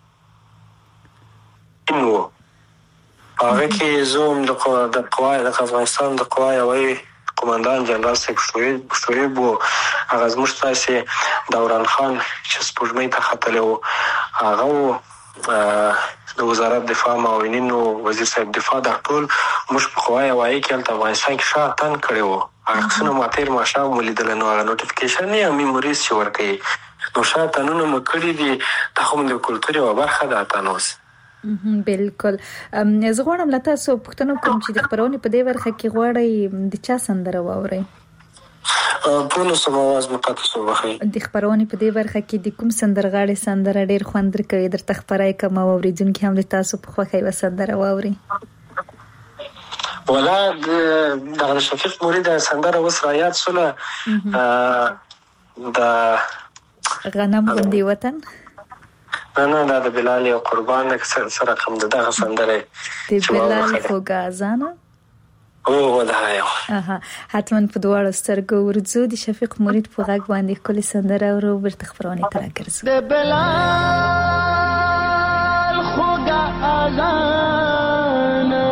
نو هغه کې زوم د قوای د افغانستان د قوای او قومندان جنرال صاحب شعیب و هغه زموږ تاسې دوران خان چې سپوږمۍ ته ختلی و هغه د وزارت دفاع معاونین و وزیر صاحب دفاع دا ټول موږ په قوای هوایي کې هلته افغانستان کې ښه اتن کړی و. هغه عکسونه ما تېر ماښام ولیدله نو هغه نوټیفیکیشن یا میموریز چې ورکوي نو ښه اتنونه مو کړي دي دا خو د کلتور یوه برخه ده اتن اوس. بالکل. زه غواړم له تاسو پوښتنه وکړم چې د خپرونې په دې برخه کې غواړئ د چا سندره واورئ؟ په نو سم आवाज مقاطع سو وخی د خبرونې په دې برخه کې د کوم سندرغاړي سندره ډیر خوند درکوي درته خبرای کوم اوریدونکو هم د تاسو په خوښي وسندره واوري؟ ولا د شفیق مرید سندره وس را یاد سوله د غنم غوندي وطن نه نه دا د بلال او قربان سره کوم دغه سندره د بلال خوګازانه او ودايو اها حتما په دواړو سترګو ورځو د شفیق مرید په غږ باندې کلی سندره او برت خبرونه تر کړو د بلال خوګ ازانا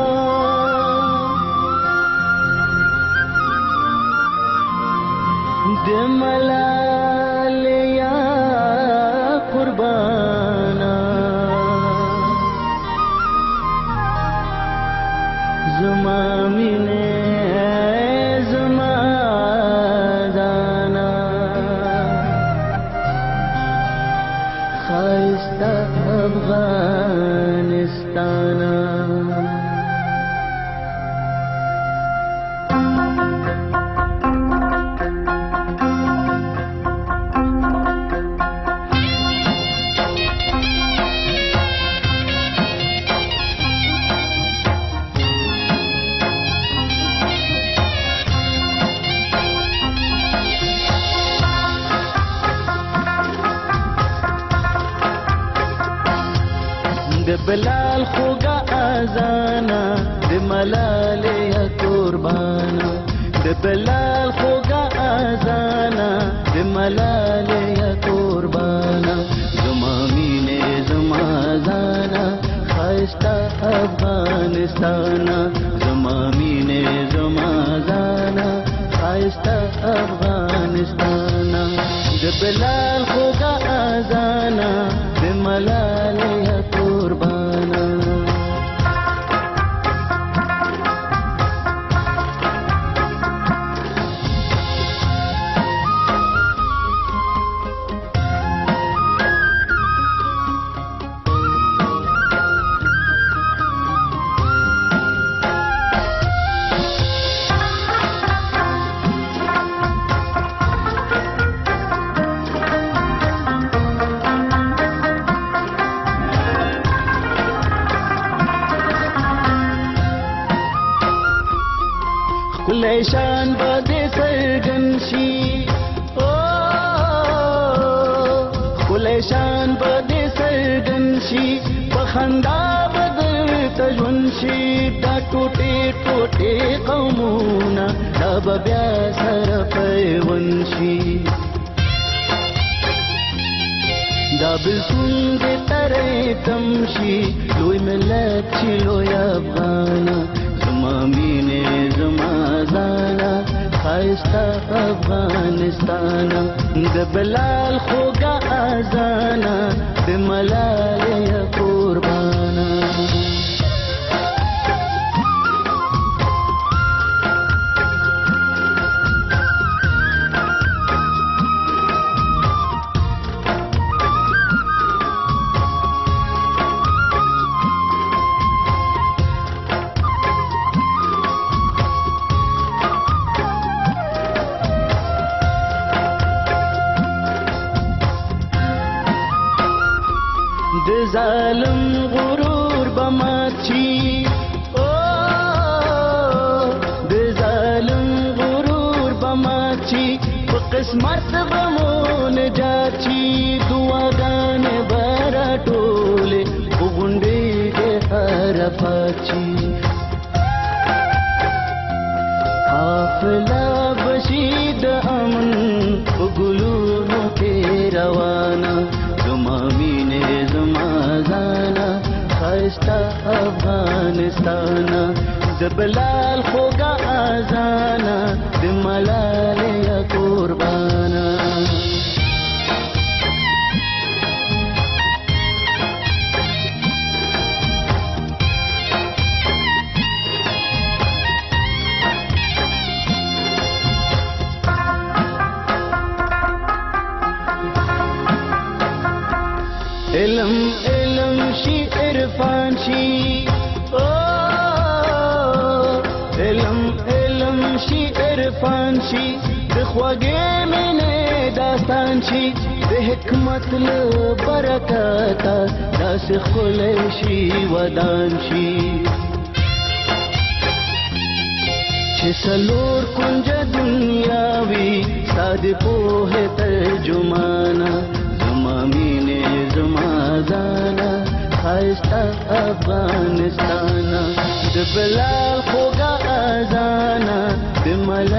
د ملال یا قربانا زما مینه زما دانا خایسته افغانستانا بلال خوگا آزانا د ملال یا قربانا د بلال خوگا آزانا د ملال یا قربانا زما مینه زما زانا خایسته افغانستانا زما مینه زما زانا خایسته افغانستانا د بلال خوگا آزانا د ملال یا قربانا لیشان بده سرگنشی خلیشان بده سرگنشی بخندا بدر تجونشی دا ټوټه ټوټه قومونه دا بیا سره پیونشي دا بلسون دې ترې تمشي لوی ملت چې لوی افغانا زما مینه زما زانا خایسته افغانستانا د بلال خوگا آزانا د ملال یا قربانا ظالم غرور بماچی د ظالم غرور بماچی په قسمت بمون جاچی دعاګان برا ټوله وګونډې هر پاچی حافظه بشید امن وګلونو کې روانه زما مینه زما زانا خایسته افغانستانا د بلال خوگا آزانا د ملال یا قربانا علم علم شي عرفان شي علم علم شي عرفان شي د خوږې مینې داستان شي د حکمت له برکته داسې ښکلی شي ودان شي چې څلور کونجه دنیا وي ستا د پوهې ترجمانه زما مینې زما زانا خایسته افغانستانا د بلال خوږه اذانا د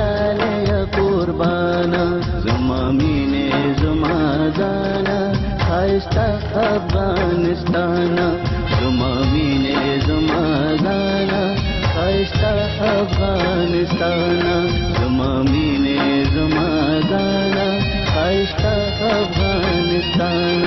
ملالۍ قربانا زما مینې زما زانا خایسته افغانستان زما مینې زما ځانا خایسته افغانستان زما مینې زما ځانا خایسته افغانستان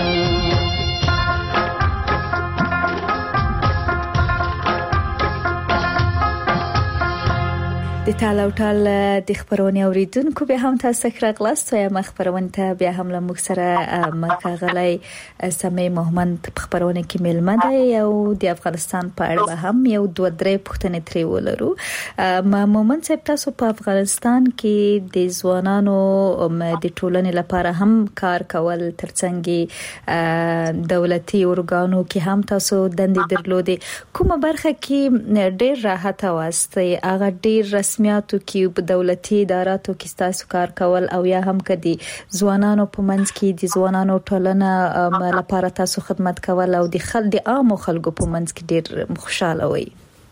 د تال او ټال د خبرونې اوریدونکو به هم تاسو خراغلاست یا مخبرونه ته بیا هم له موږ سره مکاغلی سمې محمد خبرونه کې ملمه ده او د افغانستان په اړه به هم یو دوه درې پوښتنې ترې ولرو. ما محمد صاحب تاسو په افغانستان کې د ځوانانو د ټولنې لپاره هم کار کول ترڅنګ دولتي ارګانو کې هم تاسو دندې درلودې کومه برخه کې ډېر راحت واستي هغه ډېر رسمیاتو کې په دولتي اداراتو کې تاسو کار کول او یا هم کدي ځوانانو په منځ کې د ځوانانو ټولنه لپاره تاسو خدمت کول او د خلک د عام خلکو په منځ کې ډېر خوشاله وي؟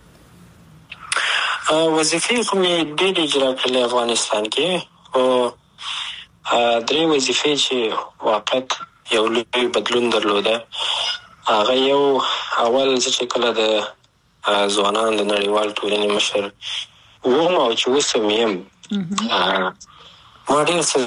وظیفې کومې ډېرې اجرا کړې افغانستان کې او درې وظیفې چې واقعا یو لوی بدلون درلوده. هغه یو اول چې کله د ځوانانو د نړیوال ټولنې مشر وم او چې اوس هم یم ما ډېر څه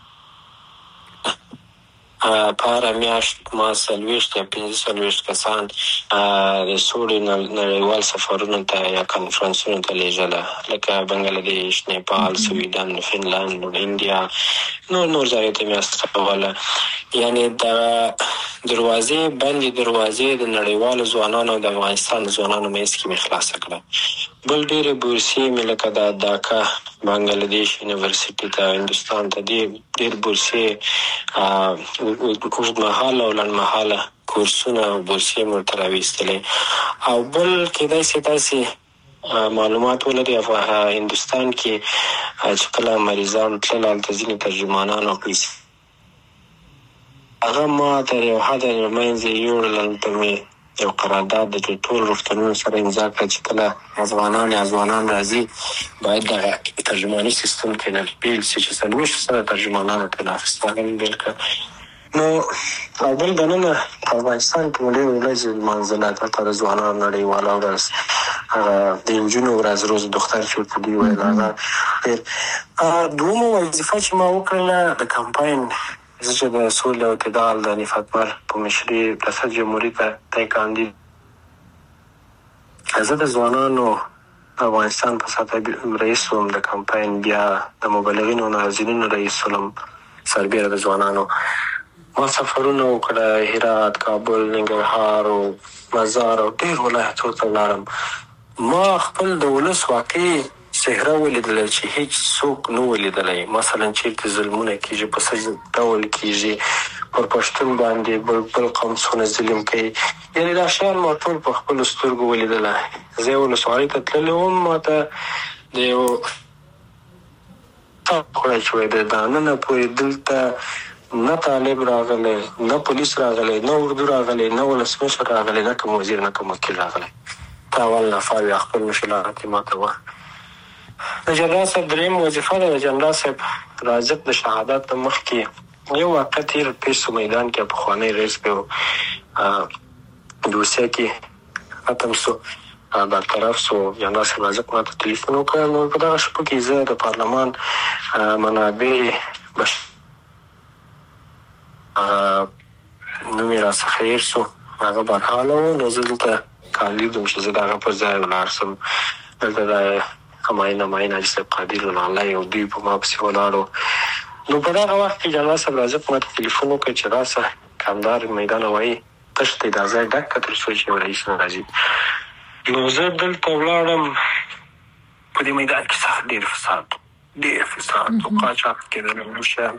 په هره میاشت ما څلوېښت یا پنځه څلوېښت کسان د سولې نړیوال سفرونو ته یا کنفرانسونو ته لېږله لکه بنګلادیش، نیپال، سویډن، فنلند، انډیا، نور نور ځایو ته مې استوله. یعنې د دروازې بندې دروازې د نړیوالو ځوانانو او د افغانستان د ځوانانو منځ کې مې خلاصه کړه. بل ډېرې بورسیې مې لکه د ډاکا بنګلادیش یونیورسټي ته هندوستان ته ډېر بورسیې اوږدمهاله او لنډمهاله کورسونه او بورسیې مې ورته راویستلې. او بل کېدای شي تاسې معلومات ولري هندوستان کې چې کله مریضان تلل هلته ځینې ترجمانان او پیسې هغه ما تر یو حده منځې یوړل. هلته مې یو قرارداد د ټول روغتونونو سره امضا کړه چې کله افغانان یا ځوانان راځي باید دغه ترجماني سیستم کې نه بیل شي چې څلوېښت سره ترجمانانو ترې اخیستل هغه بیل کړه. نو او بل دننه په افغانستان کې مو ډېر ورځې لمانځله حتی د ځوانانو نړیواله ورځ هغه د نجونو ورځ روز دختر چې ورته دوی ویل هغه ډېر. دویمه وظیفه چې ما وکړله د کمپاین زه چې د سولې او اعتدال د نفات پر په مشري ریاست جمهوري ته دی کاندید زه د ځوانانو افغانستان په سطح رئیس وم د کمپاین بیا د مبلغینو ناظرینو رئیس وم سربیره د ځوانانو. ما سفرونه وکړه هرات، کابل، ننګرهار او مزار او ډېر ولایتونو ته ولاړم. ما خپل د ولس واقعي صحرا ولیدله چې هیڅ څوک نه ولیدلی. مثلا چېرته ظلمونه کېږي په څه ډول کېږي پر پښتون باندې بل بل قوم څونه ظلم کوي. یعنې دا شیان ما ټول په خپلو سترګو ولیدله. زه یې ولسوالۍ ته تللی وم ما ته د یو خوړی چې وایي د دننه پورې دلته نه طالب راغلی، نه پولیس راغلی، نه اردو راغلی، نه ولسمشر راغلی، نه کوم وزیر، نه کوم وکیل راغلی. ته اول نفر یا خپل مشکلات یې ما ته وه. د جنرال صاحب درېیم وظیفه ده. د جنرال صاحب رازق د شهادت نه مخکې یو واقع تېر پیسو میدان کې پخوانی رئیس به و دوسیه کې ختم سو برطرف سو. جنرال صاحب رازق ما ته تلیفون وکړ. نو په دغه شپو کې زه د پارلمان منابع بش نوم یې راڅخه هېر سو هغه بدحاله و. نو زه دلته کاندید وم چې زه د هغه پر ځای ولاړ سم. دلته د همایون همایون حاجي صاحب قادر الله او دوی په ما پسې ولاړو. نو په دغه وخت کې جنرال صاحب رازق ما ته تلیفون وکړ چې راسه کندهار میدان هوایي تش دی دا ځای ډک که تر څو چې یو رئیس نه راځي. نو زه دلته ولاړم. په دې میدان کې سخت ډېر فساد ډېر فساد او قاچاق کېدل نور شیان.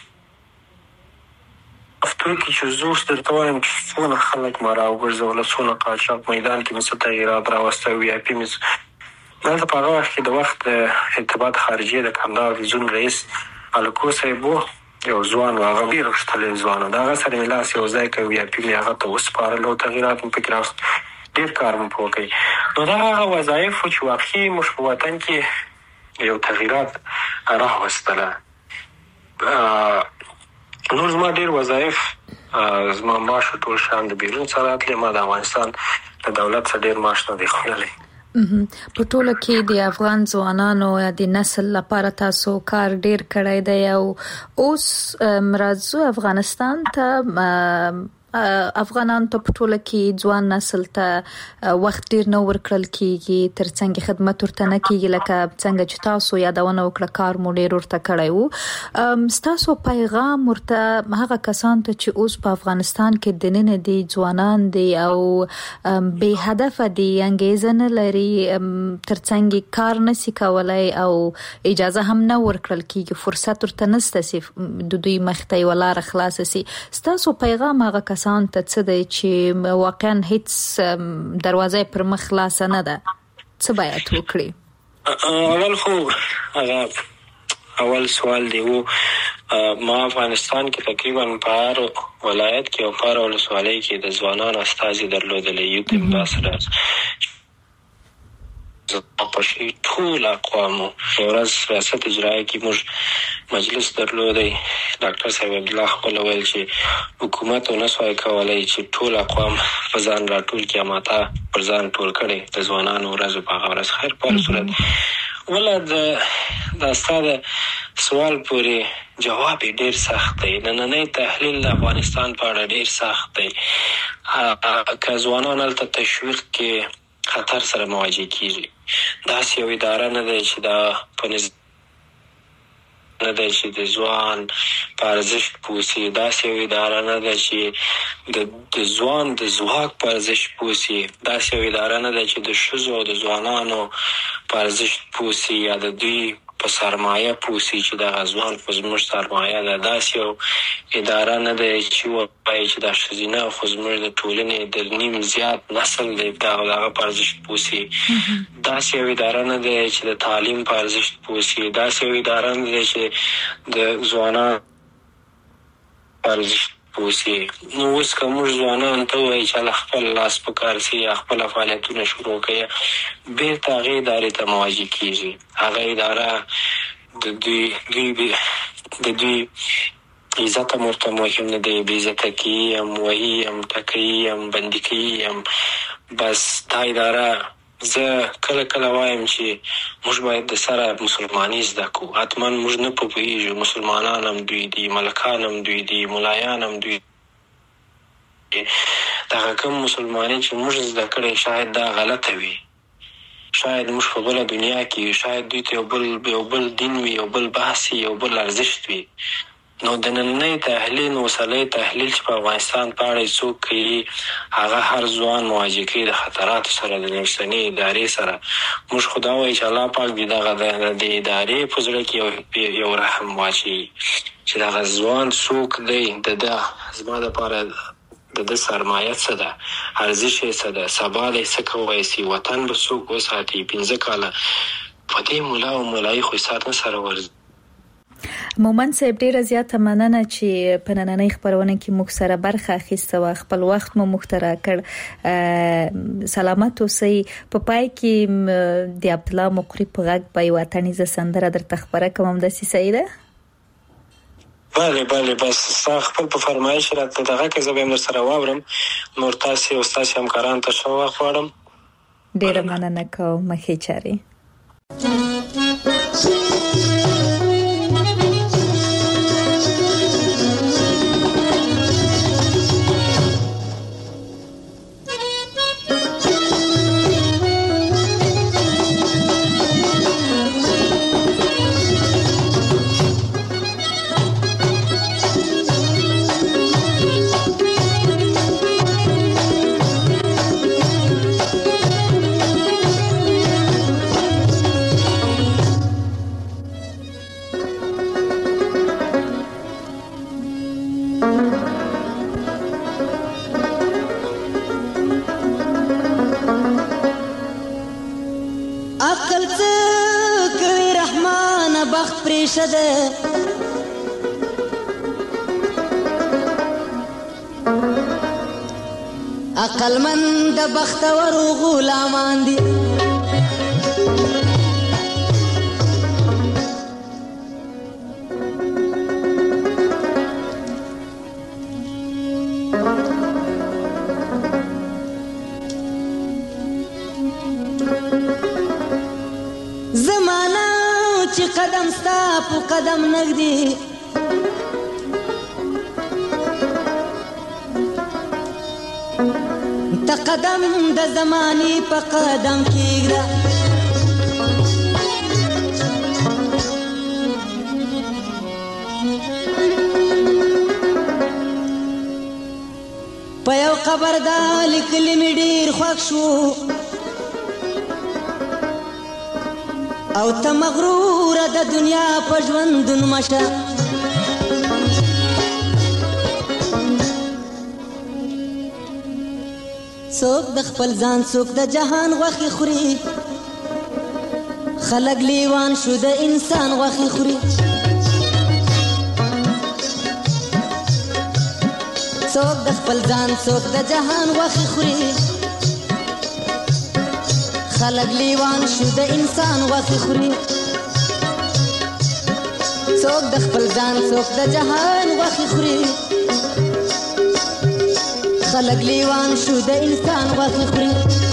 هفتو کې چې زه اوس درته وایم چې څونه خلک ما راوګرځوله څونه قاچاق میدان کې مې څه تغیرات راوستی وي آی پي مې دلته په هغه وخت کې د وخت ارتباط خارجیې د کندهار زون رئیس الکو صاحب و یو ځوان و هغه ډېر غښتلی ځوان و د هغه سره مې لاس یو ځای کوي وي آی پي مې هغه ته وسپارل او تغیرات مې پکې راوست ډېر کار مې په وکړي. نو دا هغه وظایف و چې واقعي موږ په وطن کې یو تغیرات راوستله. نور زما ډېر وظایف زما معاش ټول شان د بیرون سره تللی، ما د افغانستان د دولت سره ډېر معاش نه دی خوړلی. په ټوله کې د افغان ځوانانو یا د نسل لپاره تاسو کار ډیر کړی دی او اوس مرزو افغانستان ته افغانان ته په ټوله کې ځوان نسل ته وخت ډیر نه ورکړل کیږي، ترڅنګ خدمت ورته نه کیږي لکه څنګه چې تاسو یادونه وکړه کار مو ډیر ورته کړی وو. تاسو پیغام ورته هغه کسان ته چې اوس په افغانستان کې د نن دي ځوانان دي او به هدف دي انګیزه نه لري، ترڅنګ کار نشي کولای او اجازه هم نه ورکړل کیږي، فرصت ورته نشته چې د دوی مخته ولاره خلاص شي، تاسو پیغام هغه کسان ته څه دی چې واقعا هیڅ دروازه پر مخ خلاص نه ده، څه باید وکړي؟ اول خو هغه اول سوال دی وو، ما افغانستان کې تقریبا په هر ولایت کې او په هر ولسوالۍ کې د ځوانانو استازي درلودلی، یوت امباسډرز په شي ټول اقوامو. یو ورځ ریاست اجرایه کې موږ مجلس درلودی، ډاکټر صاحب عبدالله خپل ویل چې حکومت ونه سوای کولی چې ټول اقوام په ځان راټول کړي، اما تا پر ځان ټول کړی د ځوانانو ورځو په هغه ورځ. خیر په هر صورت وله د دا ستا د سوال پورې جواب یې ډېر سخت دی. نننی تحلیل د افغانستان په اړه ډېر سخت دی. که ځوانان هلته تشویق کې خطر سره مواجه کیږي، داسې یو اداره نه دی چې دا په نظام نه دی چې د ځوان په ارزښت پوسي، داسې یو اداره نه ده چې د د ځوان د ځواک په ارزښت پوسي، داسې یو اداره نه ده چې د ښځو او د ځوانانو په ارزښت پوسي یا د دوی په سرمایه پوسي چې دغه ځوان خو زموږ سرمایه ده. داسې یو اداره نه دی چې ووایي چې دا ښځینه خو زموږ د ټولنې د نیم زیات نسل دی دغه دغه په ارزښت پوسي. داسې یو اداره نه دی چې د تعلیم په ارزښت پوسي، داسې یو اداره نه دی چې د ځوانانو په ارزښت پوسي. نو اوس که موږ ځوانانو ته ووایي چې هله خپل لاس په کار سي یا خپله فعالیتونه شروع کړي، بېرته هغې ادارې ته مواجه کېږي. هغه اداره د دوی دوی د دوی عزت هم ورته مهم نه دی، بې عزته کوي هم، وهي هم، ټکوي هم، بندي کوي هم. بس دا اداره زه کله کله وایم چې موږ باید د سره مسلماني زده کړو. حتما موږ نه پوهېږو، مسلمانان هم دوی دي، ملکان هم دوی دي، ملایان هم دوی دي. دغه کوم مسلماني چې موږ زده کړی شاید دا غلطه وي، شاید موږ په بله دنیا کې، شاید دوی ته یو بل یو بل دین وي، یو بل بحث وي، یو بل ارزښت وي. نو د نننی تحلیل اوسنی تحلیل چې په افغانستان په اړه څوک کوي، هغه هر ځوان مواجه کوي د خطراتو سره، د اوسنۍ ادارې سره. موږ خو دا وایو چې الله پاک دې دغه د ادارې په زړه کې یو یو رحم واچوي چې دغه ځوان څوک دی، د ده زما دپاره د ده سرمایه څه ده، ارزش یې څه ده، سبا دی څه کولی سي، وطن به څوک وساتي. پنځه کاله په دې ملا او ملایي خو حساب نه سره ورځي. مومن صاحب ډیره زیاته مننه چې په نننۍ خبرونه کې موږ سره برخه اخیسته او خپل وخت مو مخترع کړ. سلامت اوسئ. په پای کې د عبدالله مقری په غږ په یوه تڼیزه سندره درته خبره کوم، داسې صحیح ده؟ بله بله، بس ستا خپل په فرمایش راته دغه که زه به یې درسره واورم، نور تاسې او ستاسې همکارانو ته ښه وخت غواړم. ډیره مننه کوم، ښې چارې. عقل من د بختور غلامان دي، قدم نږدې ته قدم د زمانې په قدم کېږده په یو قبر دا لیکلي مې ډېر خوښ شو او ته مغروره د دنیا په ژوندون مشه څوک د خپل ځان څوک د جهان غوښې خوري خلک لیوان شو د انسان غوښې خوري څوک د خپل ځان څوک د جهان غوښې خوري خلک لیوان شو د انسان غوښې خوري څوک د خپل ځان څوک د جهان غوښې خوري خلق لیوان شو د انسان غوښې خوري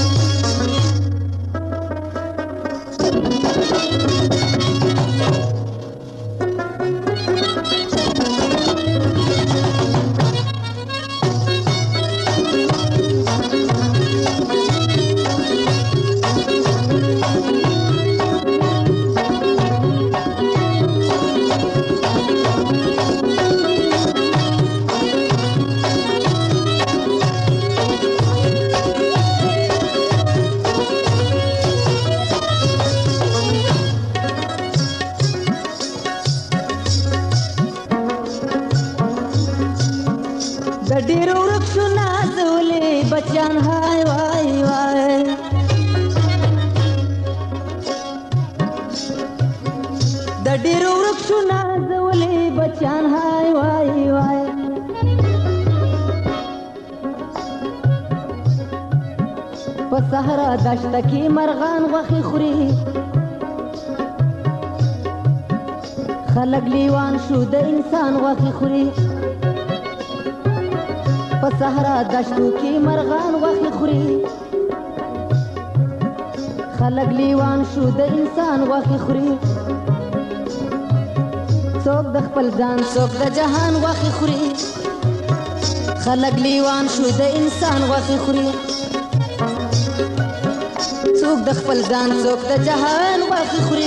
صحرا دشت کی مرغان غوښې خوري خلک لیوان شو د انسان غوښې خوري په صحرا دشتو کې مرغان غوښې خوري خلک لیوان شو د انسان غوښې خوري څوک د خپل ځان څوک د جهان غوښې خوري خلک لیوان شو د انسان غوښې خوري څوک د خپل ځان څوک د جهان غوښې خوري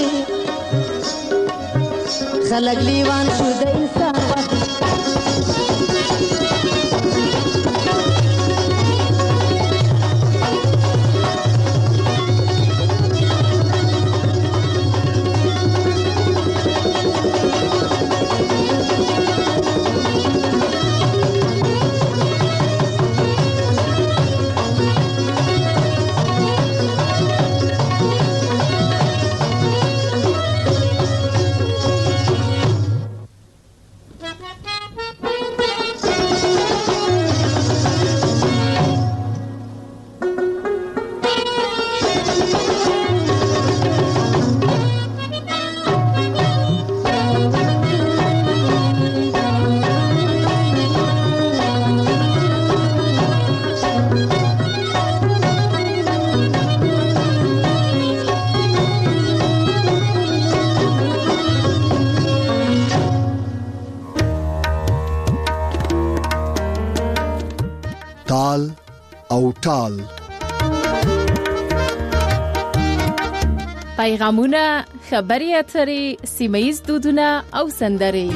خلک لیوان شو د انسان غوښې تال او ټال پیغامونه خبري اترې سیمه‌یز دودونه او سندرې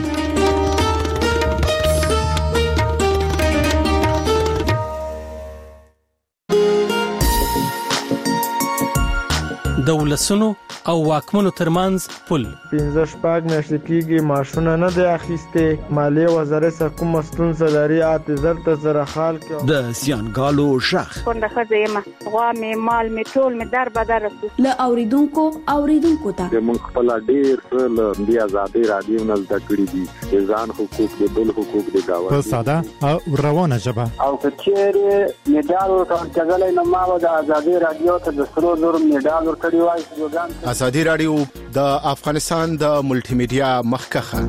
د ولسونو او واکمنو ترمنځ پل پنځه شپږ میاشتې کېږي ماشونه نه دی اخیسته مالیه وزارت کوم مسؤل زلاري اعتذار ته زره خال کې د سیانګالو شخ څنګه خزیمه غوا می مال می ټول می در بدر ل اوریدونکو اوریدونکو ته موږ خپل ډیر له دی آزادي رادیو نه زده کړی دي ځان حقوق د بل حقوق د گاوه په ساده او روانه ژبه او کچېره میډال ورکړل کېدل نو ما د آزادي رادیو ته د سرو زر میډال ورکړی وای آزادي رادیو د افغانستان د ملټي میډیا مخکخه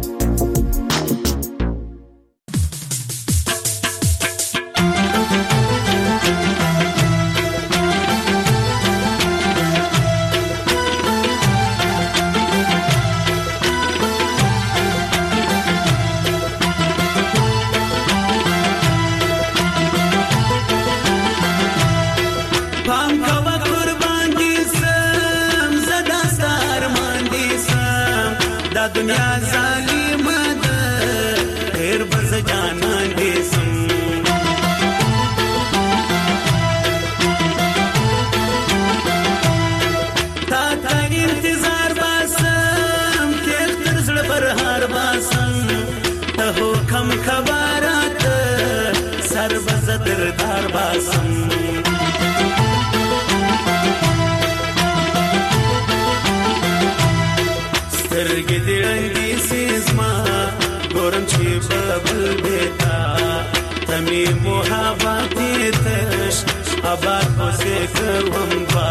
دنیا ظالمه ده ډېر بز جانان دې سم تا تا انتظار باسم تیل تر زړه پر هار باسم ته حکم خبرات سر بز دردار باسم سترګې دې رنګې سیزما ګورم چې ببل بیتا تمې محبتې تش آباد پسې کوم با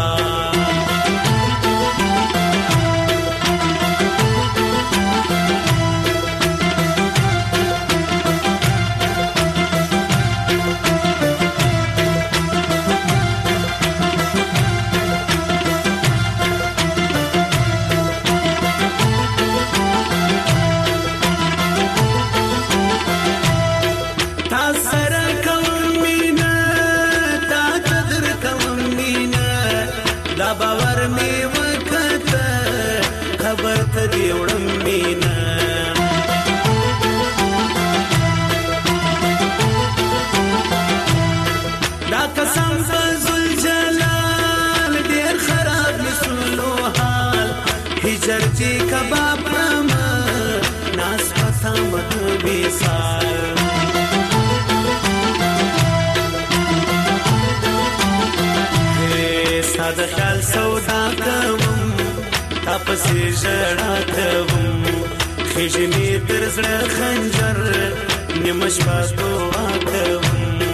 جرجی کباب پرما ناس پتا مت بیسال ہے ساده خیال سودا کوم تاسو ژړا کوم خېژنې تر زړه خنجر نیمش پاسو کوم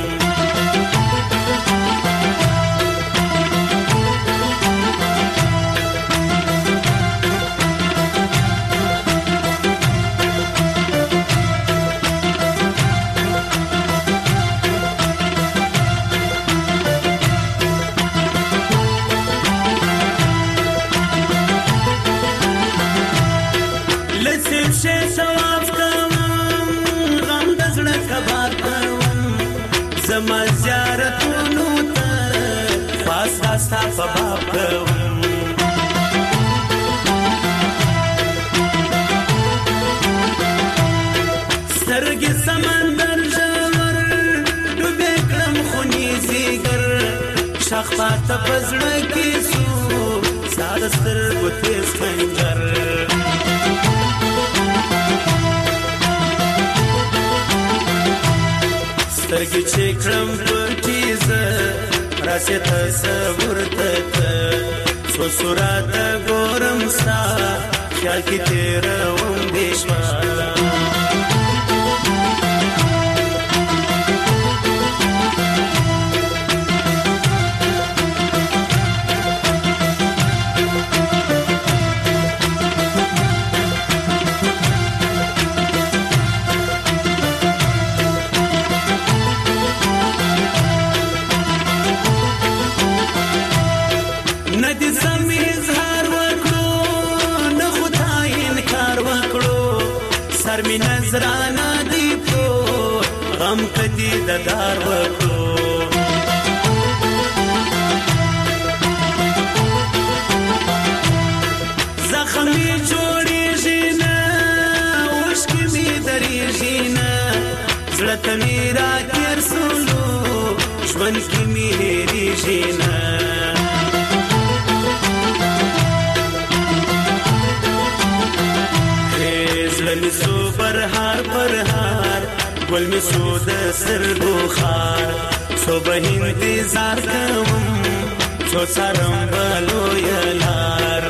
زما زیارتونو ته خاص راستا په باب کوم سترګې سمندر ژور ډوبې کړم خونې زیګر شاخ پاته په زړه کې سو ساده سترګو تیز خنجر سترګې چې کړم پټیزه راسې تصور ته څو صورته ګورم ستا خیال کې تېروم دې شپه می نظرانا دی پو غم کدی ددار وکړو زخمی جوړیږي نه اوښکې می درېږي نه زړه ته مې راګیر سولو ژوند کې مې هېرېږي نه زلمی سو پرهار پرهار گل می سو د سترګو خار سو به انتظار کوم څو څارم بلو یلار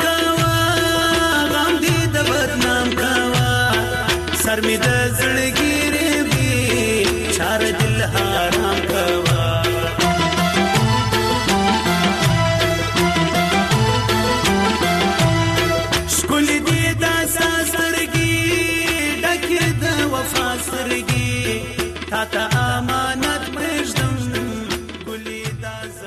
سر می د زړګي